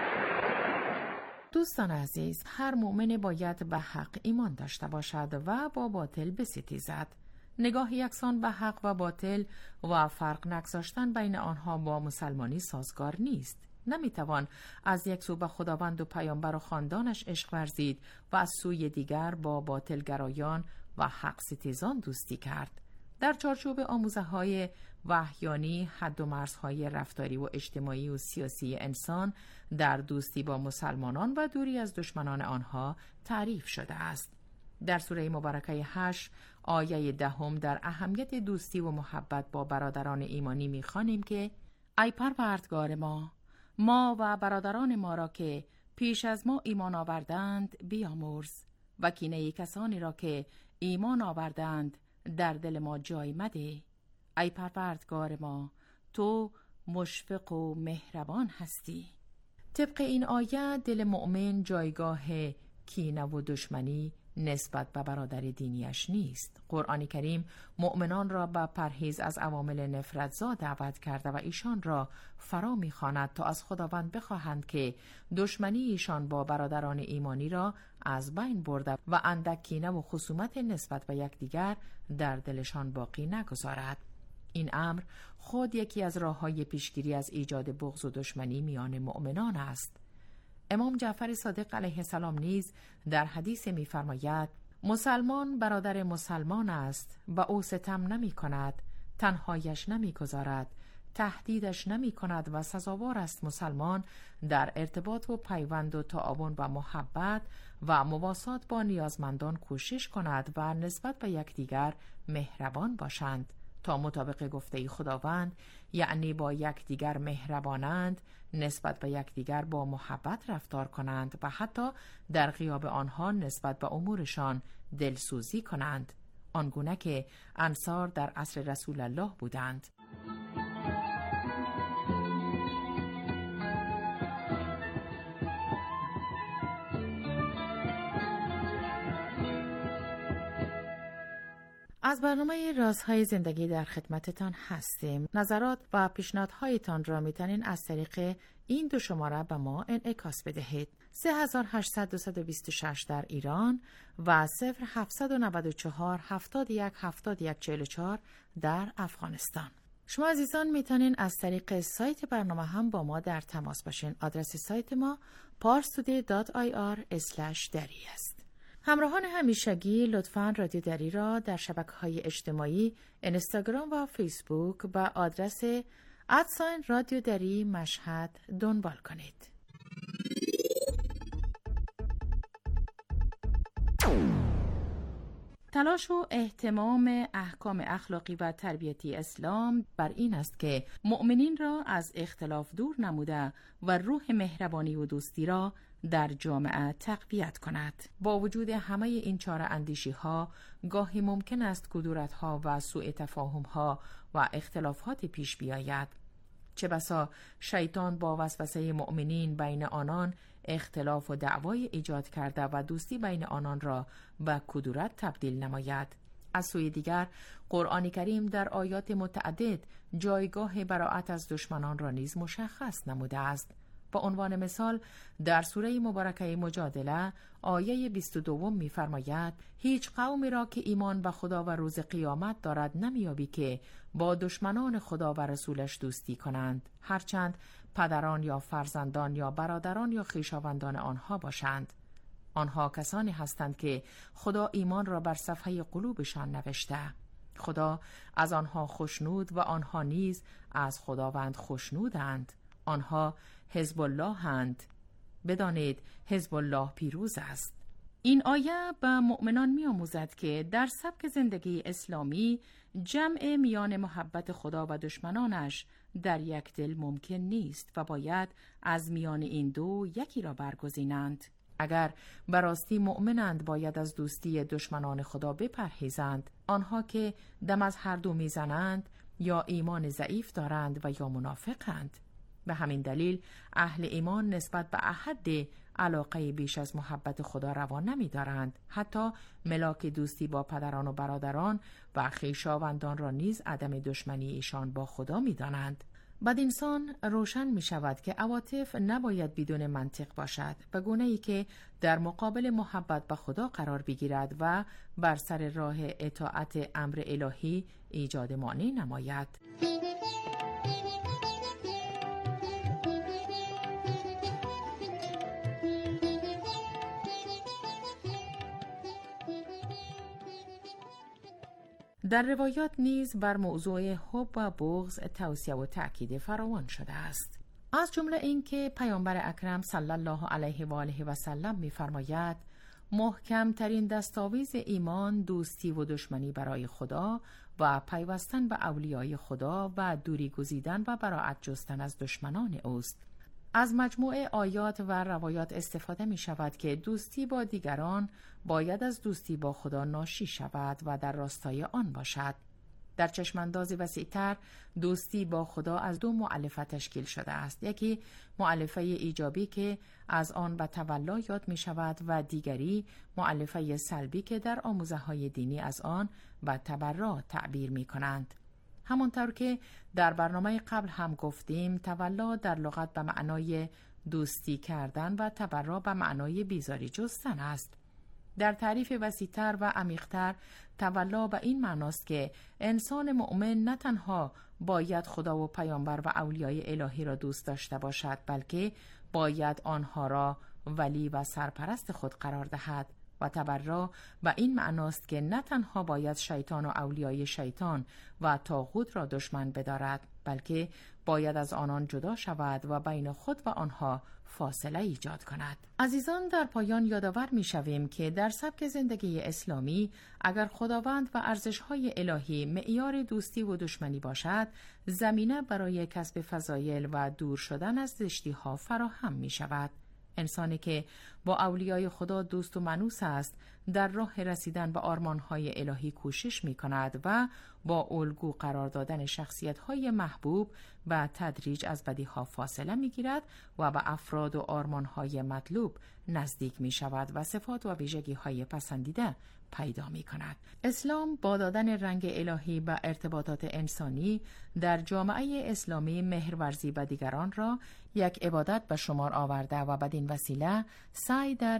دوستان عزیز، هر مؤمن باید به حق ایمان داشته باشد و با باطل بستیزد. نگاه یکسان به حق و باطل و فرق نگذاشتن بین آنها با مسلمانی سازگار نیست. نمیتوان از یک سو به خداوند و پیامبر و خاندانش عشق ورزید و از سوی دیگر با باطل گرایان و حق ستیزان دوستی کرد. در چارچوب آموزه‌های وحیانی، حد و مرزهای رفتاری و اجتماعی و سیاسی انسان در دوستی با مسلمانان و دوری از دشمنان آنها تعریف شده است. در سوره مبارکه 8 آیه 10 در اهمیت دوستی و محبت با برادران ایمانی می‌خوانیم که ای پروردگار ما و برادران ما را که پیش از ما ایمان آوردند بیامرز و کینه کسانی را که ایمان آوردند در دل ما جای مده. ای پروردگار ما تو مشفق و مهربان هستی. طبق این آیه دل مؤمن جایگاه کینه و دشمنی نسبت به برادر دینیش نیست. قرآن کریم مؤمنان را به پرهیز از عوامل نفرت‌زا دعوت کرده و ایشان را فرا می‌خواند تا از خداوند بخواهند که دشمنی ایشان با برادران ایمانی را از بین برده و اندک کینه و خصومت نسبت به یکدیگر در دلشان باقی نگذارد. این امر خود یکی از راه‌های پیشگیری از ایجاد بغض و دشمنی میان مؤمنان است. امام جعفر صادق علیه السلام نیز در حدیث می‌فرماید مسلمان برادر مسلمان است و او ستم نمی کند، تنهایش نمی گذارد، تهدیدش نمی کند و سزاوار است مسلمان در ارتباط و پیوند و تعاون و محبت و مواسات با نیازمندان کوشش کند و نسبت به یکدیگر مهربان باشند تا مطابق گفته خداوند، یعنی با یکدیگر مهربانند، نسبت به یکدیگر با محبت رفتار کنند و حتی در غیاب آنها نسبت به امورشان دلسوزی کنند، آنگونه که انصار در عصر رسول الله بودند. از برنامه رازهای زندگی در خدمتتان هستیم. نظرات و پیشنهادهایتان را میتونین از طریق این دو شماره به ما انعکاس بدهید: 3800 در ایران و 0794 71 71 44 در افغانستان. شما عزیزان میتونین از طریق سایت برنامه هم با ما در تماس باشین. آدرس سایت ما parstoday.ir/dari است. همراهان همیشگی لطفاً رادیو دری را در شبکه‌های اجتماعی اینستاگرام و فیسبوک با آدرس رادیو دری مشهد دنبال کنید. تلاش و اهتمام احکام اخلاقی و تربیتی اسلام بر این است که مؤمنین را از اختلاف دور نموده و روح مهربانی و دوستی را در جامعه تقویت کند. با وجود همه این چاره اندیشی ها گاهی ممکن است کدورت ها و سوء تفاهم ها و اختلافات پیش بیاید. چه بسا شیطان با وسوسه مؤمنین بین آنان اختلاف و دعوای ایجاد کرده و دوستی بین آنان را به کدورت تبدیل نماید. از سوی دیگر قرآن کریم در آیات متعدد جایگاه براءت از دشمنان را نیز مشخص نموده است. با عنوان مثال در سوره مبارکه مجادله آیه 22 می‌فرماید: هیچ قومی را که ایمان به خدا و روز قیامت دارد نمیابی که با دشمنان خدا و رسولش دوستی کنند، هرچند پدران یا فرزندان یا برادران یا خویشاوندان آنها باشند. آنها کسانی هستند که خدا ایمان را بر صفحه قلوبشان نوشته. خدا از آنها خوشنود و آنها نیز از خداوند خوشنودند. آنها حزب الله هند. بدانید حزب الله پیروز است. این آیه به مؤمنان می آموزد که در سبک زندگی اسلامی جمع میان محبت خدا و دشمنانش در یک دل ممکن نیست و باید از میان این دو یکی را برگزینند. اگر براستی مؤمنند باید از دوستی دشمنان خدا بپرهیزند. آنها که دم از هر دو میزنند یا ایمان ضعیف دارند و یا منافقند. به همین دلیل اهل ایمان نسبت به احد علاقه بیش از محبت خدا روا نمی دارند. حتی ملاک دوستی با پدران و برادران و خویشاوندان را نیز عدم دشمنی ایشان با خدا می دانند. بدینسان روشن می شود که عواطف نباید بدون منطق باشد، به گونه‌ای که در مقابل محبت به خدا قرار بگیرد و بر سر راه اطاعت امر الهی ایجاد مانع نماید. در روایات نیز بر موضوع حب و بغض توصیه و تأکید فراوان شده است. از جمله این که پیامبر اکرم صلی الله علیه و آله و سلم می‌فرماید: محکم ترین دستاویز ایمان دوستی و دشمنی برای خدا و پیوستن به اولیای خدا و دوری گزیدن و براءت جستن از دشمنان اوست. از مجموعه آیات و روایات استفاده می شود که دوستی با دیگران باید از دوستی با خدا ناشی شود و در راستای آن باشد. در چشماندازی وسیع‌تر دوستی با خدا از دو مؤلفه تشکیل شده است. یکی مؤلفه ایجابی که از آن به تولا یاد می شود و دیگری مؤلفه سلبی که در آموزه‌های دینی از آن به تبرع تعبیر می کنند. همانطور که در برنامه قبل هم گفتیم، تولا در لغت به معنای دوستی کردن و تبرع به معنای بیزاری جستن است. در تعریف وسیع‌تر و عمیق‌تر تولا به این معناست که انسان مؤمن نه تنها باید خدا و پیامبر و اولیای الهی را دوست داشته باشد، بلکه باید آنها را ولی و سرپرست خود قرار دهد. و تبرع به این معناست که نه تنها باید شیطان و اولیای شیطان و طاغوت را دشمن بدارد، بلکه باید از آنان جدا شود و بین خود و آنها فاصله ایجاد کند. عزیزان، در پایان یادآور می شویم که در سبک زندگی اسلامی اگر خداوند و ارزش‌های الهی معیار دوستی و دشمنی باشد، زمینه برای کسب فضایل و دور شدن از زشتی‌ها فراهم می شود. انسانی که با اولیای خدا دوست و منوس است در راه رسیدن به آرمان‌های الهی کوشش می‌کند و با الگو قرار دادن شخصیت‌های محبوب و تدریج از بدیها فاصله می‌گیرد و به افراد و آرمان‌های مطلوب نزدیک می‌شود و صفات و ویژگی‌های پسندیده پیدا می‌کند. اسلام با دادن رنگ الهی به ارتباطات انسانی در جامعه اسلامی مهرورزی به دیگران را یک عبادت به شمار آورده و بدین وسیله سعی در